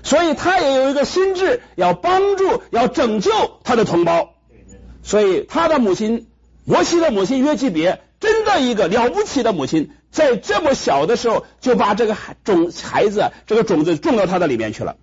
所以他也有一个心智，要帮助要拯救他的同胞。所以他的母亲摩西的母亲约基别真的一个了不起的母亲，在这么小的时候就把这个种孩子这个种子种到他的里面去了。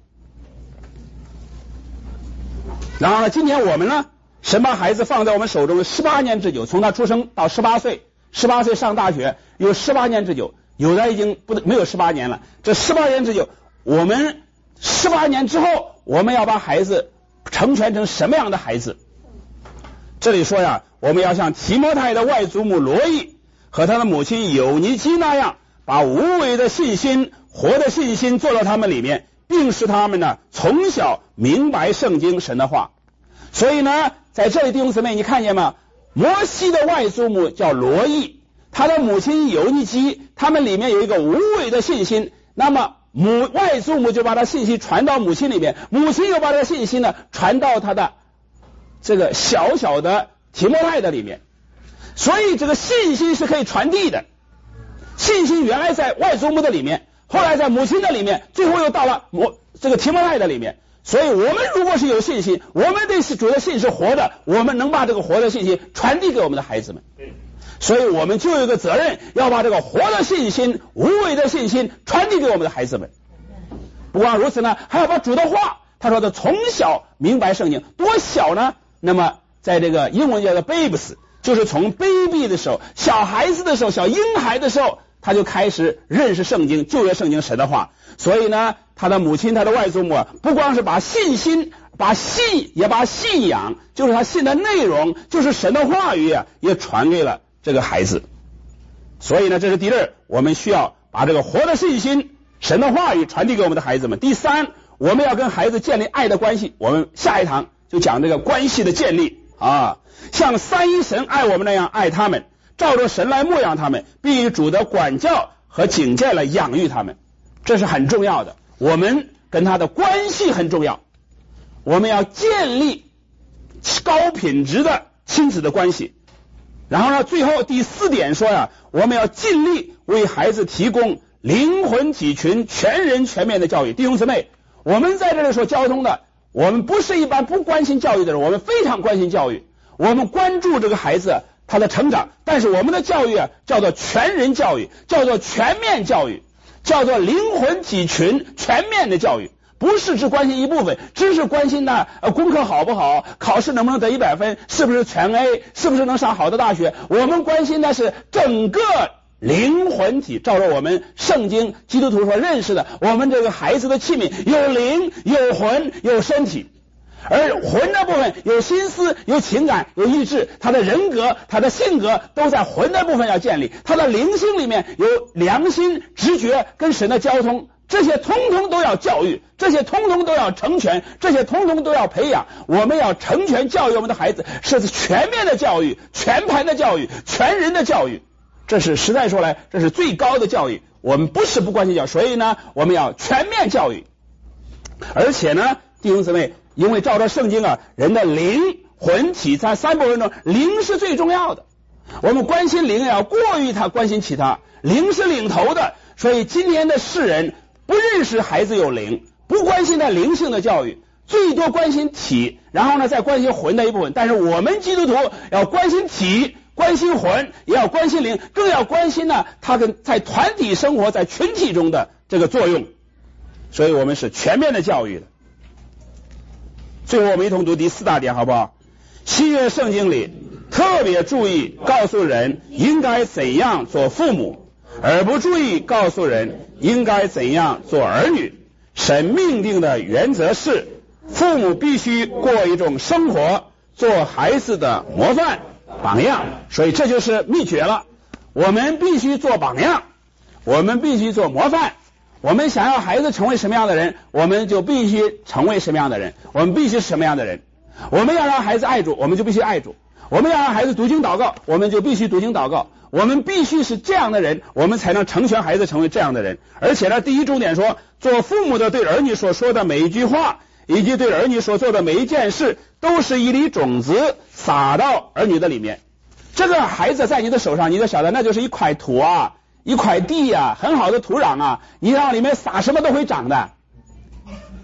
然后呢，今天我们呢，神把孩子放在我们手中十八年之久，从他出生到十八岁，十八岁上大学有十八年之久，有的已经不没有十八年了。这十八年之久，我们十八年之后，我们要把孩子成全成什么样的孩子？这里说呀，我们要像提摩太的外祖母罗伊和他的母亲友尼基那样，把无为的信心、活的信心做到他们里面，并使他们呢从小明白圣经神的话。所以呢，在这里弟兄姊妹，你看见吗？摩西的外祖母叫罗伊，他的母亲友尼基，他们里面有一个无为的信心。那么母外祖母就把他信息传到母亲里面，母亲又把这个信息呢传到他的这个小小的提摩太的里面。所以这个信心是可以传递的，信心原来在外祖母的里面，后来在母亲的里面，最后又到了母这个提摩太的里面。所以我们如果是有信心，我们对主的信是活的，我们能把这个活的信息传递给我们的孩子们。所以我们就有一个责任，要把这个活的信心、无为的信心传递给我们的孩子们。不光如此呢，还要把主的话，他说的从小明白圣经，多小呢？那么在这个英文叫做 babes， 就是从 baby 的时候，小孩子的时候，小婴孩的时候，他就开始认识圣经，旧约圣经神的话。所以呢，他的母亲，他的外祖母，不光是把信心、把信，也把信仰，就是他信的内容，就是神的话语啊，也传给了这个孩子。所以呢，这是第二，我们需要把这个活的信心、神的话语传递给我们的孩子们。第三，我们要跟孩子建立爱的关系。我们下一堂就讲这个关系的建立啊，像三一神爱我们那样爱他们，照着神来牧养他们，并以主的管教和警戒来养育他们。这是很重要的，我们跟他的关系很重要，我们要建立高品质的亲子的关系。然后呢，最后第四点说呀，我们要尽力为孩子提供灵魂体群全人全面的教育。弟兄姊妹，我们在这里说交通的，我们不是一般不关心教育的人，我们非常关心教育，我们关注这个孩子他的成长，但是我们的教育啊，叫做全人教育，叫做全面教育，叫做灵魂体群全面的教育，不是只关心一部分，只是关心呢呃功课好不好，考试能不能得一百分，是不是全 A， 是不是能上好的大学。我们关心的是整个灵魂体，照着我们圣经基督徒所认识的，我们这个孩子的器皿有灵有魂有身体。而魂的部分有心思有情感有意志，他的人格他的性格都在魂的部分要建立，他的灵性里面有良心直觉跟神的交通，这些通通都要教育，这些通通都要成全，这些通通都要培养。我们要成全教育我们的孩子，是全面的教育，全盘的教育，全人的教育，这是实在说来这是最高的教育。我们不是不关心教育，所以呢我们要全面教育。而且呢弟兄姊妹，因为照着圣经啊，人的灵魂体在三部分中，灵是最重要的。我们关心灵也要过于他关心其他，灵是领头的。所以今天的世人不认识孩子有灵，不关心他灵性的教育，最多关心体，然后呢再关心魂的一部分。但是我们基督徒要关心体，关心魂，也要关心灵，更要关心呢他跟在团体生活在群体中的这个作用。所以我们是全面的教育的。最后我们一同读第四大点好不好？新约圣经里特别注意告诉人应该怎样做父母，而不注意告诉人应该怎样做儿女。神命定的原则是，父母必须过一种生活，做孩子的模范榜样。所以这就是秘诀了，我们必须做榜样，我们必须做模范。我们想要孩子成为什么样的人，我们就必须成为什么样的人，我们必须是什么样的人。我们要让孩子爱主，我们就必须爱主；我们要让孩子读经祷告，我们就必须读经祷告。我们必须是这样的人，我们才能成全孩子成为这样的人。而且呢，第一重点说，做父母的对儿女所说的每一句话，以及对儿女所做的每一件事，都是一粒种子撒到儿女的里面。这个孩子在你的手上，你就晓得那就是一块土啊，一块地啊，很好的土壤啊，你让里面撒什么都会长的。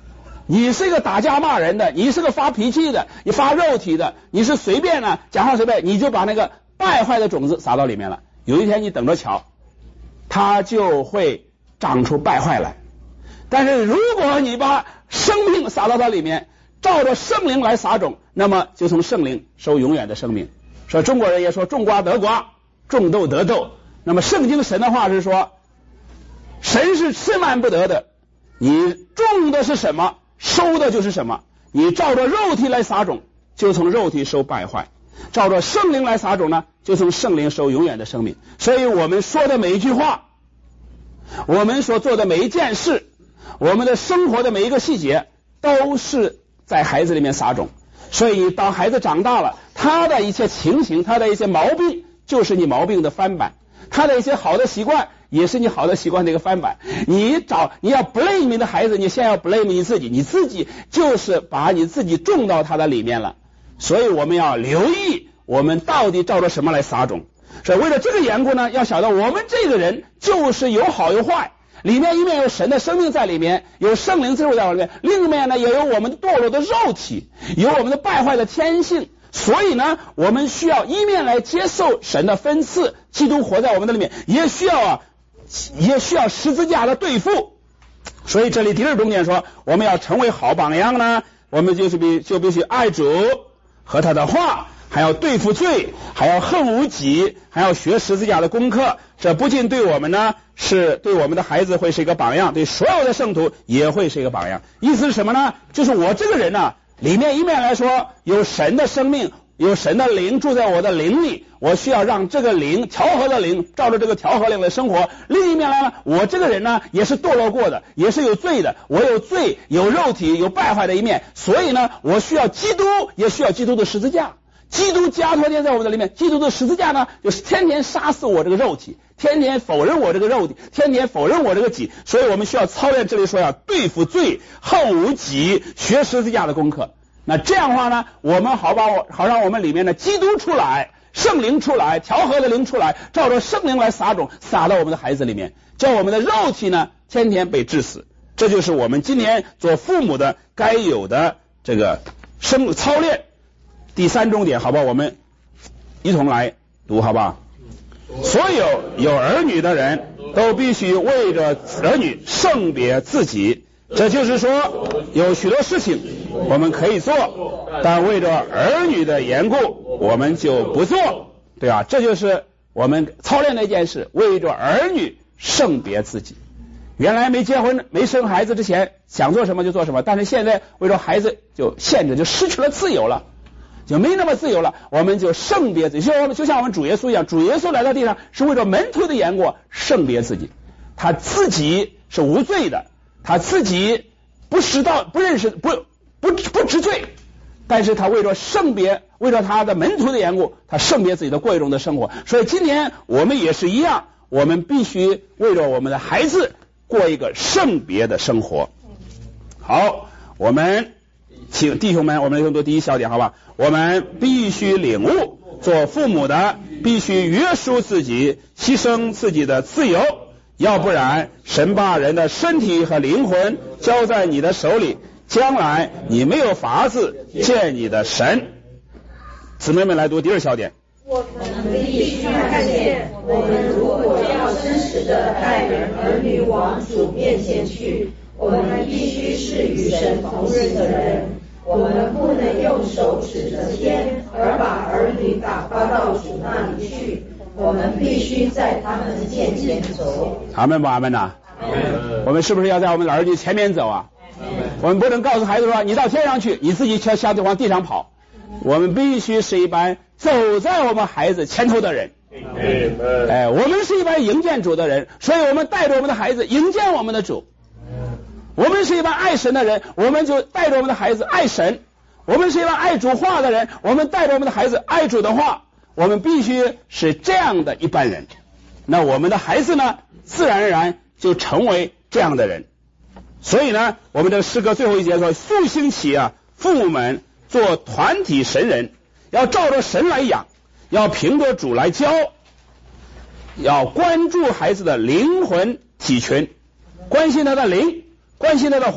你是一个打架骂人的，你是个发脾气的，你发肉体的，你是随便呢讲话随便，你就把那个败坏的种子撒到里面了。有一天你等着瞧，它就会长出败坏来。但是如果你把生命撒到它里面，照着圣灵来撒种，那么就从圣灵收永远的生命。说中国人也说种瓜得瓜，种豆得豆。那么圣经神的话是说，神是吃慢不得的，你种的是什么，收的就是什么。你照着肉体来撒种，就从肉体收败坏；照着圣灵来撒种呢，就从圣灵收永远的生命。所以我们说的每一句话，我们所做的每一件事，我们的生活的每一个细节，都是在孩子里面撒种。所以当孩子长大了，他的一切情形，他的一些毛病，就是你毛病的翻版；他的一些好的习惯，也是你好的习惯的一个翻版。你找你要 blame 你的孩子，你先要 blame 你自己，你自己就是把你自己种到他的里面了。所以我们要留意，我们到底照着什么来撒种。所以为了这个缘故呢，要晓得我们这个人就是有好有坏，里面一面有神的生命在里面，有圣灵之物在里面，另一面呢也有我们堕落的肉体，有我们的败坏的天性。所以呢，我们需要一面来接受神的分赐，基督活在我们的里面，也需要啊，也需要十字架的对付。所以这里第二重点说，我们要成为好榜样呢，我们就是必就必须爱主和他的话，还要对付罪，还要恨无己，还要学十字架的功课。这不仅对我们呢，是对我们的孩子会是一个榜样，对所有的圣徒也会是一个榜样。意思是什么呢？就是我这个人呢、啊，里面一面来说有神的生命，有神的灵住在我的灵里，我需要让这个灵调和的灵照着这个调和灵来生活。另一面来呢，我这个人呢也是堕落过的，也是有罪的，我有罪，有肉体，有败坏的一面，所以呢，我需要基督，也需要基督的十字架。基督加托天在我们的里面，基督的十字架呢，就是天天杀死我这个肉体，天天否认我这个肉体，天天否认我这个己。所以我们需要操练，这里说要对付罪，恨无己，学十字架的功课。那这样的话呢，我们好把我好让我们里面的基督出来，圣灵出来，调和的灵出来，照着圣灵来撒种，撒到我们的孩子里面，叫我们的肉体呢天天被致死。这就是我们今年做父母的该有的这个生操练。第三重点，好不好？我们一同来读，好不好？所有有儿女的人都必须为着儿女圣别自己。这就是说，有许多事情我们可以做，但为着儿女的缘故，我们就不做，对吧？这就是我们操练的一件事，为着儿女圣别自己。原来没结婚、没生孩子之前，想做什么就做什么，但是现在为着孩子就限制，就失去了自由了。就没那么自由了，我们就圣别自己，就像我们就像我们主耶稣一样，主耶稣来到地上是为了门徒的缘故圣别自己，他自己是无罪的，他自己不知道不认识不不不知罪，但是他为了圣别，为了他的门徒的缘故，他圣别自己的过一种的生活。所以今年我们也是一样，我们必须为了我们的孩子过一个圣别的生活。好，我们请弟兄们，我们来读第一小点，好吧？我们必须领悟，做父母的必须约束自己，牺牲自己的自由，要不然神把人的身体和灵魂交在你的手里，将来你没有法子见你的神。姊妹们来读第二小点。 我们必须看见，我们如果要真实的带人儿女往主面前去，我们必须是与神同行的人。我们不能用手指着天，而把儿女打发到主那里去。我们必须在他们面前走。 阿门不阿门呐？我们是不是要在我们的儿女前面走啊？我们不能告诉孩子说你到天上去，你自己悄悄地往地上跑。我们必须是一般走在我们孩子前头的人。哎，我们是一般迎见主的人，所以我们带着我们的孩子迎见我们的主。我们是一般爱神的人，我们就带着我们的孩子爱神。我们是一般爱主话的人，我们带着我们的孩子爱主的话。我们必须是这样的一般人，那我们的孩子呢，自然而然就成为这样的人。所以呢，我们这个诗歌最后一节说，复兴起啊，父母们做团体神人，要照着神来养，要凭着主来教，要关注孩子的灵魂体群，关心他的灵，关心他的魂，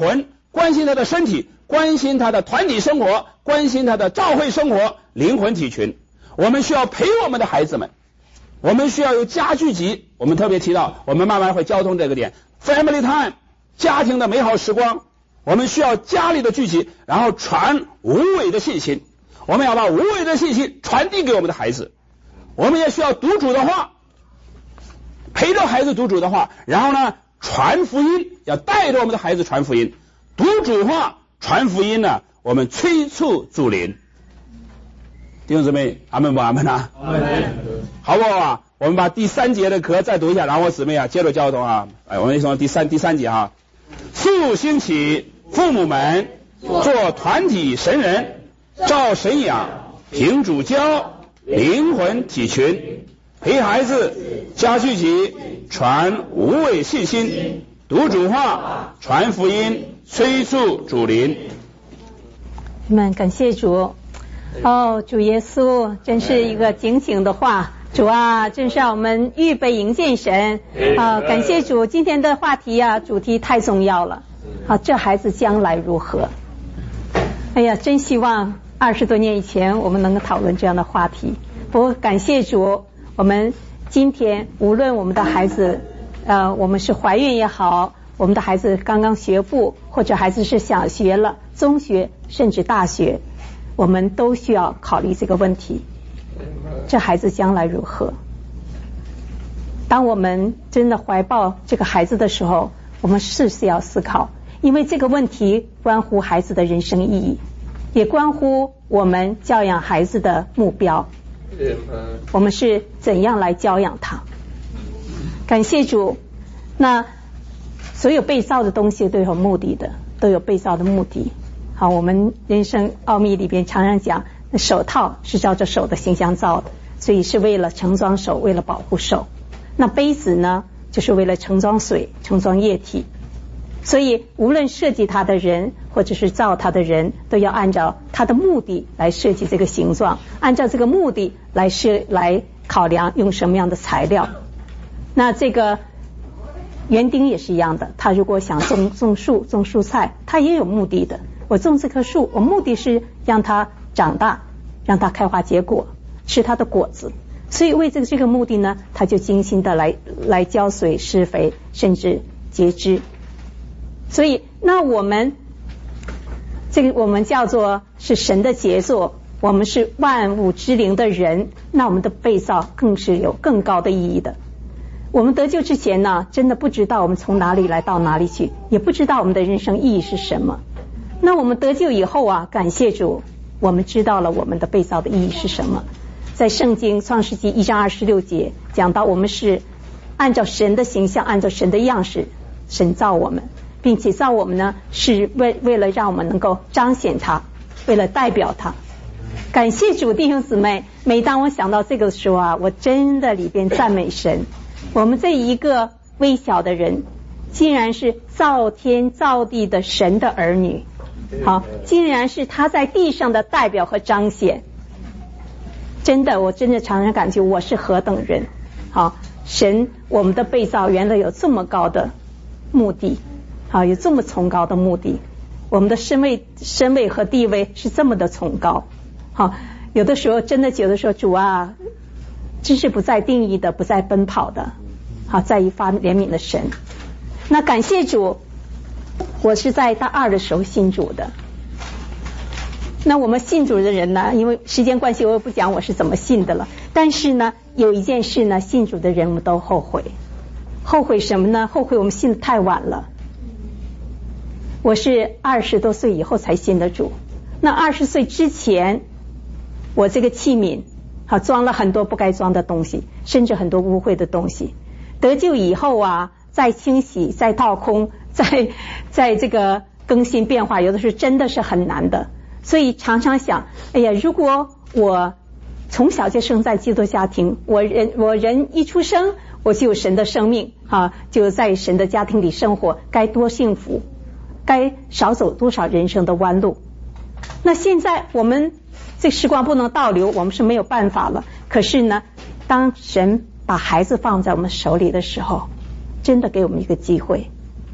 关心他的身体，关心他的团体生活，关心他的教会生活，灵魂体群。我们需要陪我们的孩子们，我们需要有家聚集。我们特别提到，我们慢慢会交通这个点 ，family time， 家庭的美好时光。我们需要家里的聚集，然后传无伪的信心。我们要把无伪的信息传递给我们的孩子。我们也需要读主的话，陪着孩子读主的话，然后呢传福音，要带着我们的孩子传福音。读主话传福音呢，我们催促主灵。弟兄姊妹，阿门不阿门啊？阿门。好不好啊？我们把第三节的课再读一下，然后我姊妹啊接着交通啊。哎，我们从第三第三节啊，素兴起，父母们做团体神人，照神养，凭主教，灵魂体群，陪孩子，家聚集，传无伪信心，读主话，传福音，催促主灵。 我们感谢主。哦，主耶稣真是一个警醒的话。主啊，真是让我们预备迎见神啊！感谢主，今天的话题啊，主题太重要了啊！这孩子将来如何？哎呀，真希望二十多年以前我们能够讨论这样的话题。不过感谢主，我们今天无论我们的孩子，呃，我们是怀孕也好，我们的孩子刚刚学步，或者孩子是小学了、中学甚至大学，我们都需要考虑这个问题。这孩子将来如何？当我们真的怀抱这个孩子的时候，我们是需要思考，因为这个问题关乎孩子的人生意义，也关乎我们教养孩子的目标。我们是怎样来教养他？感谢主，那所有被造的东西都有目的的，都有被造的目的。好，我们人生奥秘里边常常讲，手套是照着手的形象造的，所以是为了盛装手，为了保护手。那杯子呢，就是为了盛装水，盛装液体。所以无论设计它的人或者是造它的人，都要按照它的目的来设计这个形状，按照这个目的来设来考量用什么样的材料。那这个园丁也是一样的，他如果想种种树种蔬菜，他也有目的的。我种这棵树，我目的是让它长大，让它开花结果，吃它的果子。所以为这个这个目的呢，他就精心的来来浇水施肥，甚至结枝。所以那我们这个我们叫做是神的杰作，我们是万物之灵的人，那我们的被造更是有更高的意义的。我们得救之前呢，真的不知道我们从哪里来到哪里去，也不知道我们的人生意义是什么。那我们得救以后啊，感谢主，我们知道了我们的被造的意义是什么。在圣经创世纪一章二十六节讲到，我们是按照神的形象，按照神的样式，神造我们，并且造我们呢，是为为了让我们能够彰显他，为了代表他。感谢主，弟兄姊妹，每当我想到这个的时候啊，我真的里边赞美神。我们这一个微小的人，竟然是造天造地的神的儿女，好，竟然是他在地上的代表和彰显。真的，我真的常常感觉我是何等人。好，神我们的被造原来有这么高的目的，好，有这么崇高的目的。我们的身位身位和地位是这么的崇高。好，有的时候真的觉得说，主啊，真是不再定义的，不再奔跑的，好，在于发怜悯的神。那感谢主，我是在大二的时候信主的。那我们信主的人呢，因为时间关系我也不讲我是怎么信的了，但是呢有一件事呢，信主的人们都后悔。后悔什么呢？后悔我们信得太晚了。我是二十多岁以后才信的主，那二十岁之前，我这个器皿好装了很多不该装的东西，甚至很多污秽的东西。得救以后啊，再清洗再倒空再在这个更新变化，有的时候真的是很难的。所以常常想，哎呀，如果我从小就生在基督家庭，我人我人一出生我就有神的生命啊，就在神的家庭里生活，该多幸福，该少走多少人生的弯路。那现在我们这时光不能倒流，我们是没有办法了。可是呢，当神把孩子放在我们手里的时候，真的给我们一个机会。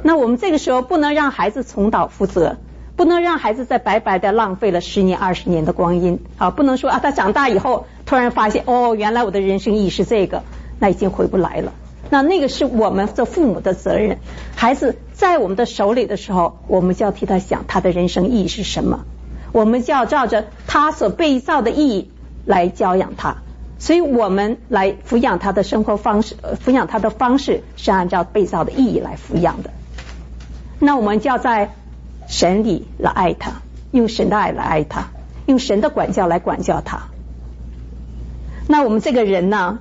那我们这个时候不能让孩子重蹈覆辙，不能让孩子再白白的浪费了十年二十年的光阴啊！不能说啊，他长大以后突然发现哦，原来我的人生意义是这个，那已经回不来了。那那个是我们做父母的责任。孩子在我们的手里的时候，我们就要替他想他的人生意义是什么，我们就要照着他所被造的意义来教养他。所以我们来抚养他的生活方式，抚养他的方式是按照被造的意义来抚养的。那我们就要在神里来爱他，用神的爱来爱他，用神的管教来管教他。那我们这个人呢，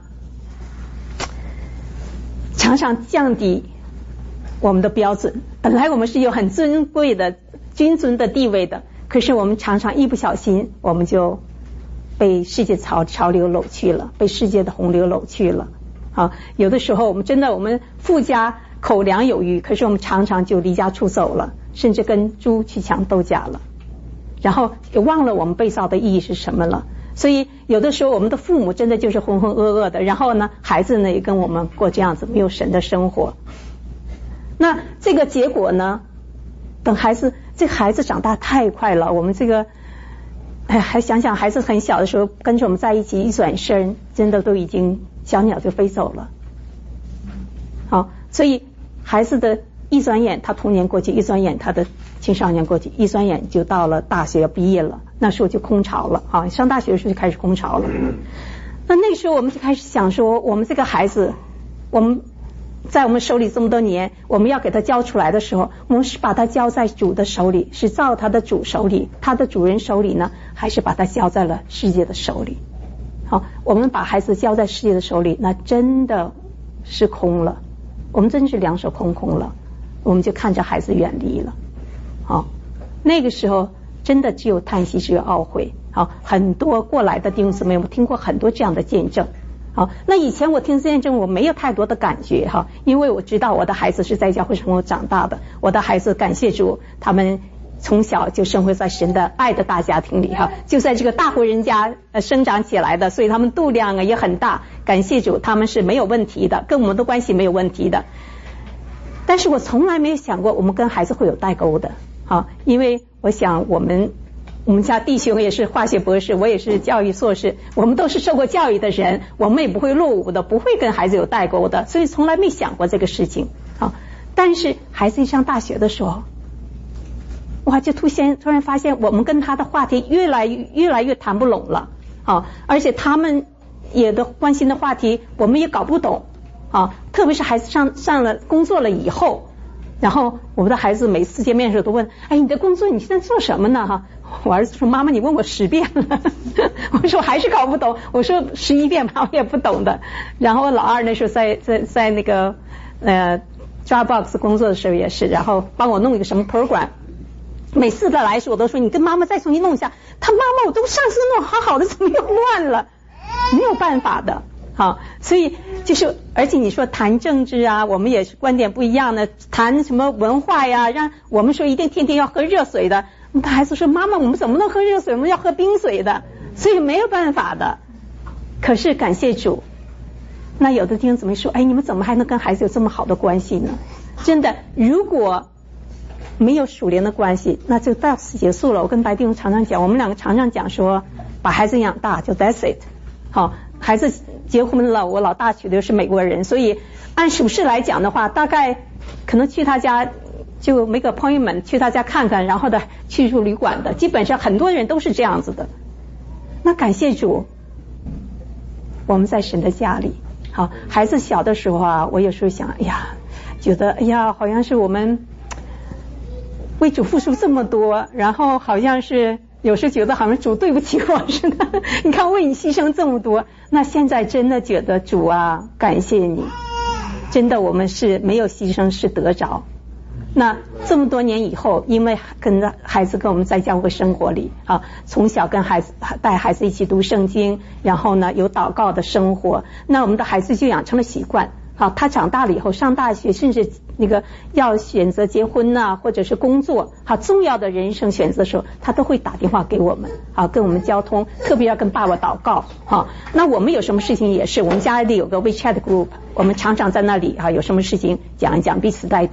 常常降低我们的标准。本来我们是有很尊贵的君尊的地位的，可是我们常常一不小心，我们就被世界潮潮流搂去了，被世界的洪流搂去了。啊，有的时候我们真的我们富家口粮有余，可是我们常常就离家出走了，甚至跟猪去抢豆荚了，然后也忘了我们被造的意义是什么了。所以有的时候我们的父母真的就是浑浑噩噩的，然后呢孩子呢也跟我们过这样子没有神的生活。那这个结果呢，等孩子这个孩子长大太快了，我们这个哎，还想想孩子很小的时候跟着我们在一起，一转身真的都已经小鸟就飞走了。好，所以孩子的一转眼他童年过去，一转眼他的青少年过去，一转眼就到了大学要毕业了，那时候就空巢了啊！上大学的时候就开始空巢了。那那时候我们就开始想说，我们这个孩子，我们在我们手里这么多年，我们要给他交出来的时候，我们是把他交在主的手里，是造他的主手里，他的主人手里呢，还是把他交在了世界的手里？好，我们把孩子交在世界的手里，那真的是空了，我们真是两手空空了，我们就看着孩子远离了。好，那个时候真的只有叹息，只有懊悔。好，很多过来的弟兄姊妹，我听过很多这样的见证。好，那以前我听见证我没有太多的感觉哈，因为我知道我的孩子是在教会生活长大的，我的孩子感谢主，他们从小就生活在神的爱的大家庭里哈，就在这个大户人家呃生长起来的，所以他们度量啊也很大，感谢主他们是没有问题的，跟我们的关系没有问题的。但是我从来没有想过我们跟孩子会有代沟的，好，因为我想我们我们家弟兄也是化学博士，我也是教育硕士，我们都是受过教育的人，我们也不会落伍的，不会跟孩子有代沟的，所以从来没想过这个事情。好，但是孩子一上大学的时候，哇，就突然突然发现我们跟他的话题越来越越来越谈不拢了，啊，而且他们也的关心的话题我们也搞不懂，啊，特别是孩子上上了工作了以后，然后我们的孩子每次见面的时候都问，哎，你的工作你现在做什么呢？哈，我儿子说，妈妈你问我十遍了，我说我还是搞不懂，我说十一遍吧，我也不懂的。然后我老二那时候在在在那个呃 Dropbox 工作的时候也是，然后帮我弄一个什么 program。每次他来时我都说你跟妈妈再重新弄一下，他妈妈我都上次弄好好的怎么又乱了，没有办法的。好，所以就是而且你说谈政治啊，我们也是观点不一样的，谈什么文化呀，让我们说一定天天要喝热水的，他孩子说妈妈我们怎么能喝热水，我们要喝冰水的，所以没有办法的。可是感谢主，那有的弟兄姊妹说，哎，你们怎么还能跟孩子有这么好的关系呢？真的，如果没有属灵的关系，那就到此结束了。我跟白弟兄常常讲，我们两个常常讲说，把孩子养大就 that's it。好，孩子结婚了，我老大娶的是美国人，所以按属世来讲的话，大概可能去他家就 make appointment 去他家看看，然后的去住旅馆的，基本上很多人都是这样子的。那感谢主，我们在神的家里。好，孩子小的时候啊，我有时候想，哎呀，觉得哎呀，好像是我们为主付出这么多，然后好像是有时觉得好像主对不起我似的，你看为你牺牲这么多，那现在真的觉得主啊，感谢你，真的我们是没有牺牲是得着。那这么多年以后，因为跟孩子跟我们在教会生活里啊，从小跟孩子带孩子一起读圣经，然后呢有祷告的生活，那我们的孩子就养成了习惯。好，他长大了以后上大学，甚至那个要选择结婚呐、啊，或者是工作，好重要的人生选择的时候，他都会打电话给我们，好跟我们交通，特别要跟爸爸祷告。好，那我们有什么事情也是，我们家里有个 WeChat group， 我们常常在那里啊，有什么事情讲一讲，彼此代祷。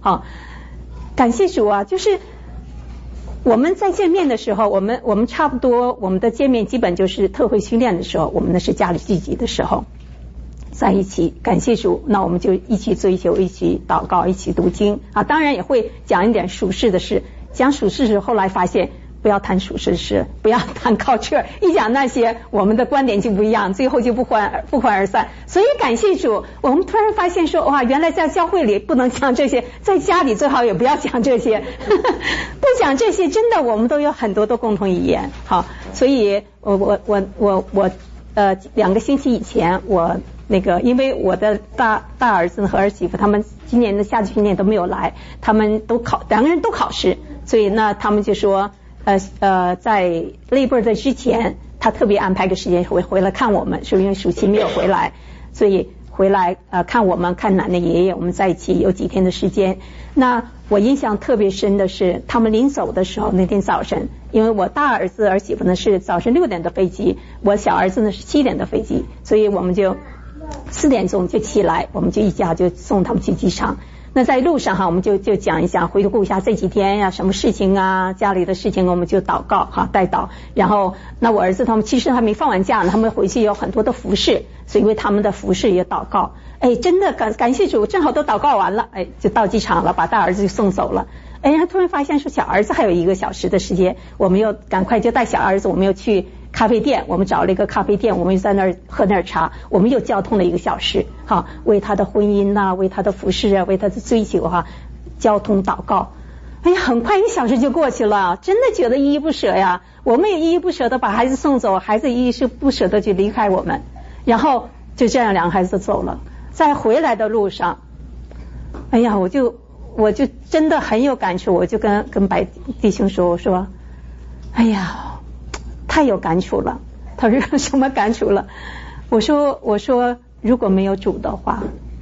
哈。感谢主啊，就是我们在见面的时候，我们我们差不多我们的见面基本就是特会训练的时候，我们那是家里聚集的时候在一起，感谢主，那我们就一起追求，一起祷告，一起读经啊，当然也会讲一点属世的事，讲属世的事，后来发现不要谈属世的事，不要谈culture，一讲那些我们的观点就不一样，最后就不欢不欢而散。所以感谢主，我们突然发现说，哇，原来在教会里不能讲这些，在家里最好也不要讲这些不讲这些，真的我们都有很多的共同语言。好，所以我我我我我呃两个星期以前，我那个因为我的大大儿子和儿媳妇他们今年的夏季训练都没有来，他们都考两个人都考试，所以呢他们就说呃呃在 Labor 的之前，他特别安排个时间回回来看我们，是因为暑期没有回来，所以回来呃看我们，看奶奶爷爷，我们在一起有几天的时间。那我印象特别深的是，他们临走的时候，那天早晨，因为我大儿子儿媳妇呢是早晨六点的飞机，我小儿子呢是七点的飞机，所以我们就四点钟就起来，我们就一家就送他们去机场。那在路上哈，我们就就讲一下，回顾一下这几天呀、啊、什么事情啊，家里的事情，我们就祷告哈，代祷。然后那我儿子他们其实还没放完假呢，他们回去有很多的服饰，所以为他们的服饰也祷告。哎，真的感感谢主，正好都祷告完了，哎，就到机场了，把大儿子就送走了。哎，然后突然发现说小儿子还有一个小时的时间，我们又赶快就带小儿子，我们又去咖啡店，我们找了一个咖啡店，我们又在那儿喝那儿茶，我们又交通了一个小时，好，为他的婚姻呐、啊，为他的服饰啊，为他的追求哈、啊，交通祷告。哎呀，很快一小时就过去了，真的觉得依依不舍呀。我们也依依不舍的把孩子送走，孩子依依是不舍得去离开我们，然后就这样两个孩子走了。在回来的路上，哎呀，我就我就真的很有感触，我就跟跟白弟兄说，我说，哎呀，太有感触了。他说什么感触了？我说我说如果没有主的话，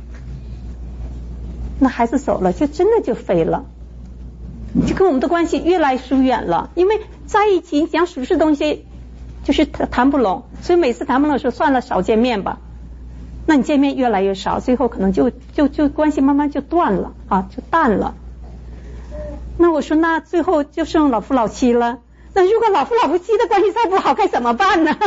那孩子走了就真的就飞了，就跟我们的关系越来越疏远了。因为在一起讲属实东西就是谈不拢，所以每次谈不拢的时候，算了，少见面吧。那你见面越来越少，最后可能就就就关系慢慢就断了啊，就淡了。那我说那最后就剩老夫老妻了。那如果老夫老妻的关系再不好，该怎么办呢？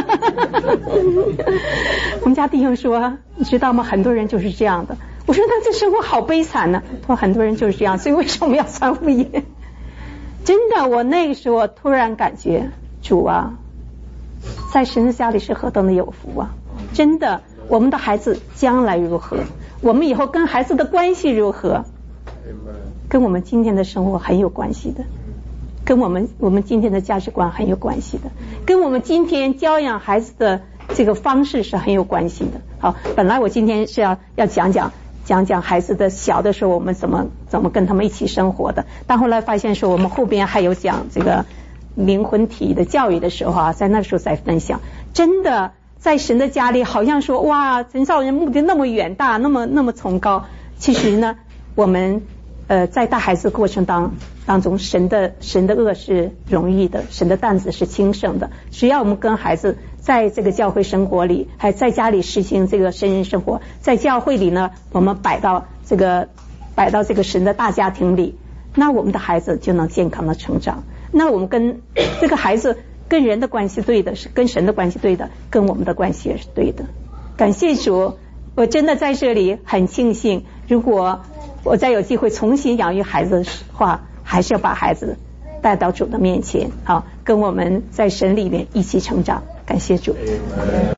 我们家弟兄说，你知道吗？很多人就是这样的。我说那这生活好悲惨呢。他说很多人就是这样，所以为什么要传福音？真的，我那个时候突然感觉，主啊，在神的家里是何等的有福啊！真的。我们的孩子将来如何，我们以后跟孩子的关系如何，跟我们今天的生活很有关系的，跟我们我们今天的价值观很有关系的，跟我们今天教养孩子的这个方式是很有关系的。好，本来我今天是要要讲讲讲讲孩子的小的时候我们怎么怎么跟他们一起生活的，但后来发现说我们后边还有讲这个灵魂体的教育的时候啊，在那时候再分享。真的在神的家里，好像说哇，神造人目的那么远大，那么那么崇高。其实呢，我们呃在带孩子的过程当当中，神的神的恶是容易的，神的担子是轻省的。只要我们跟孩子在这个教会生活里，还在家里实行这个神人生活，在教会里呢，我们摆到这个摆到这个神的大家庭里，那我们的孩子就能健康的成长。那我们跟这个孩子。跟人的关系对的，是跟神的关系对的，跟我们的关系也是对的。感谢主，我真的在这里很庆幸，如果我再有机会重新养育孩子的话，还是要把孩子带到主的面前，好，跟我们在神里面一起成长。感谢主。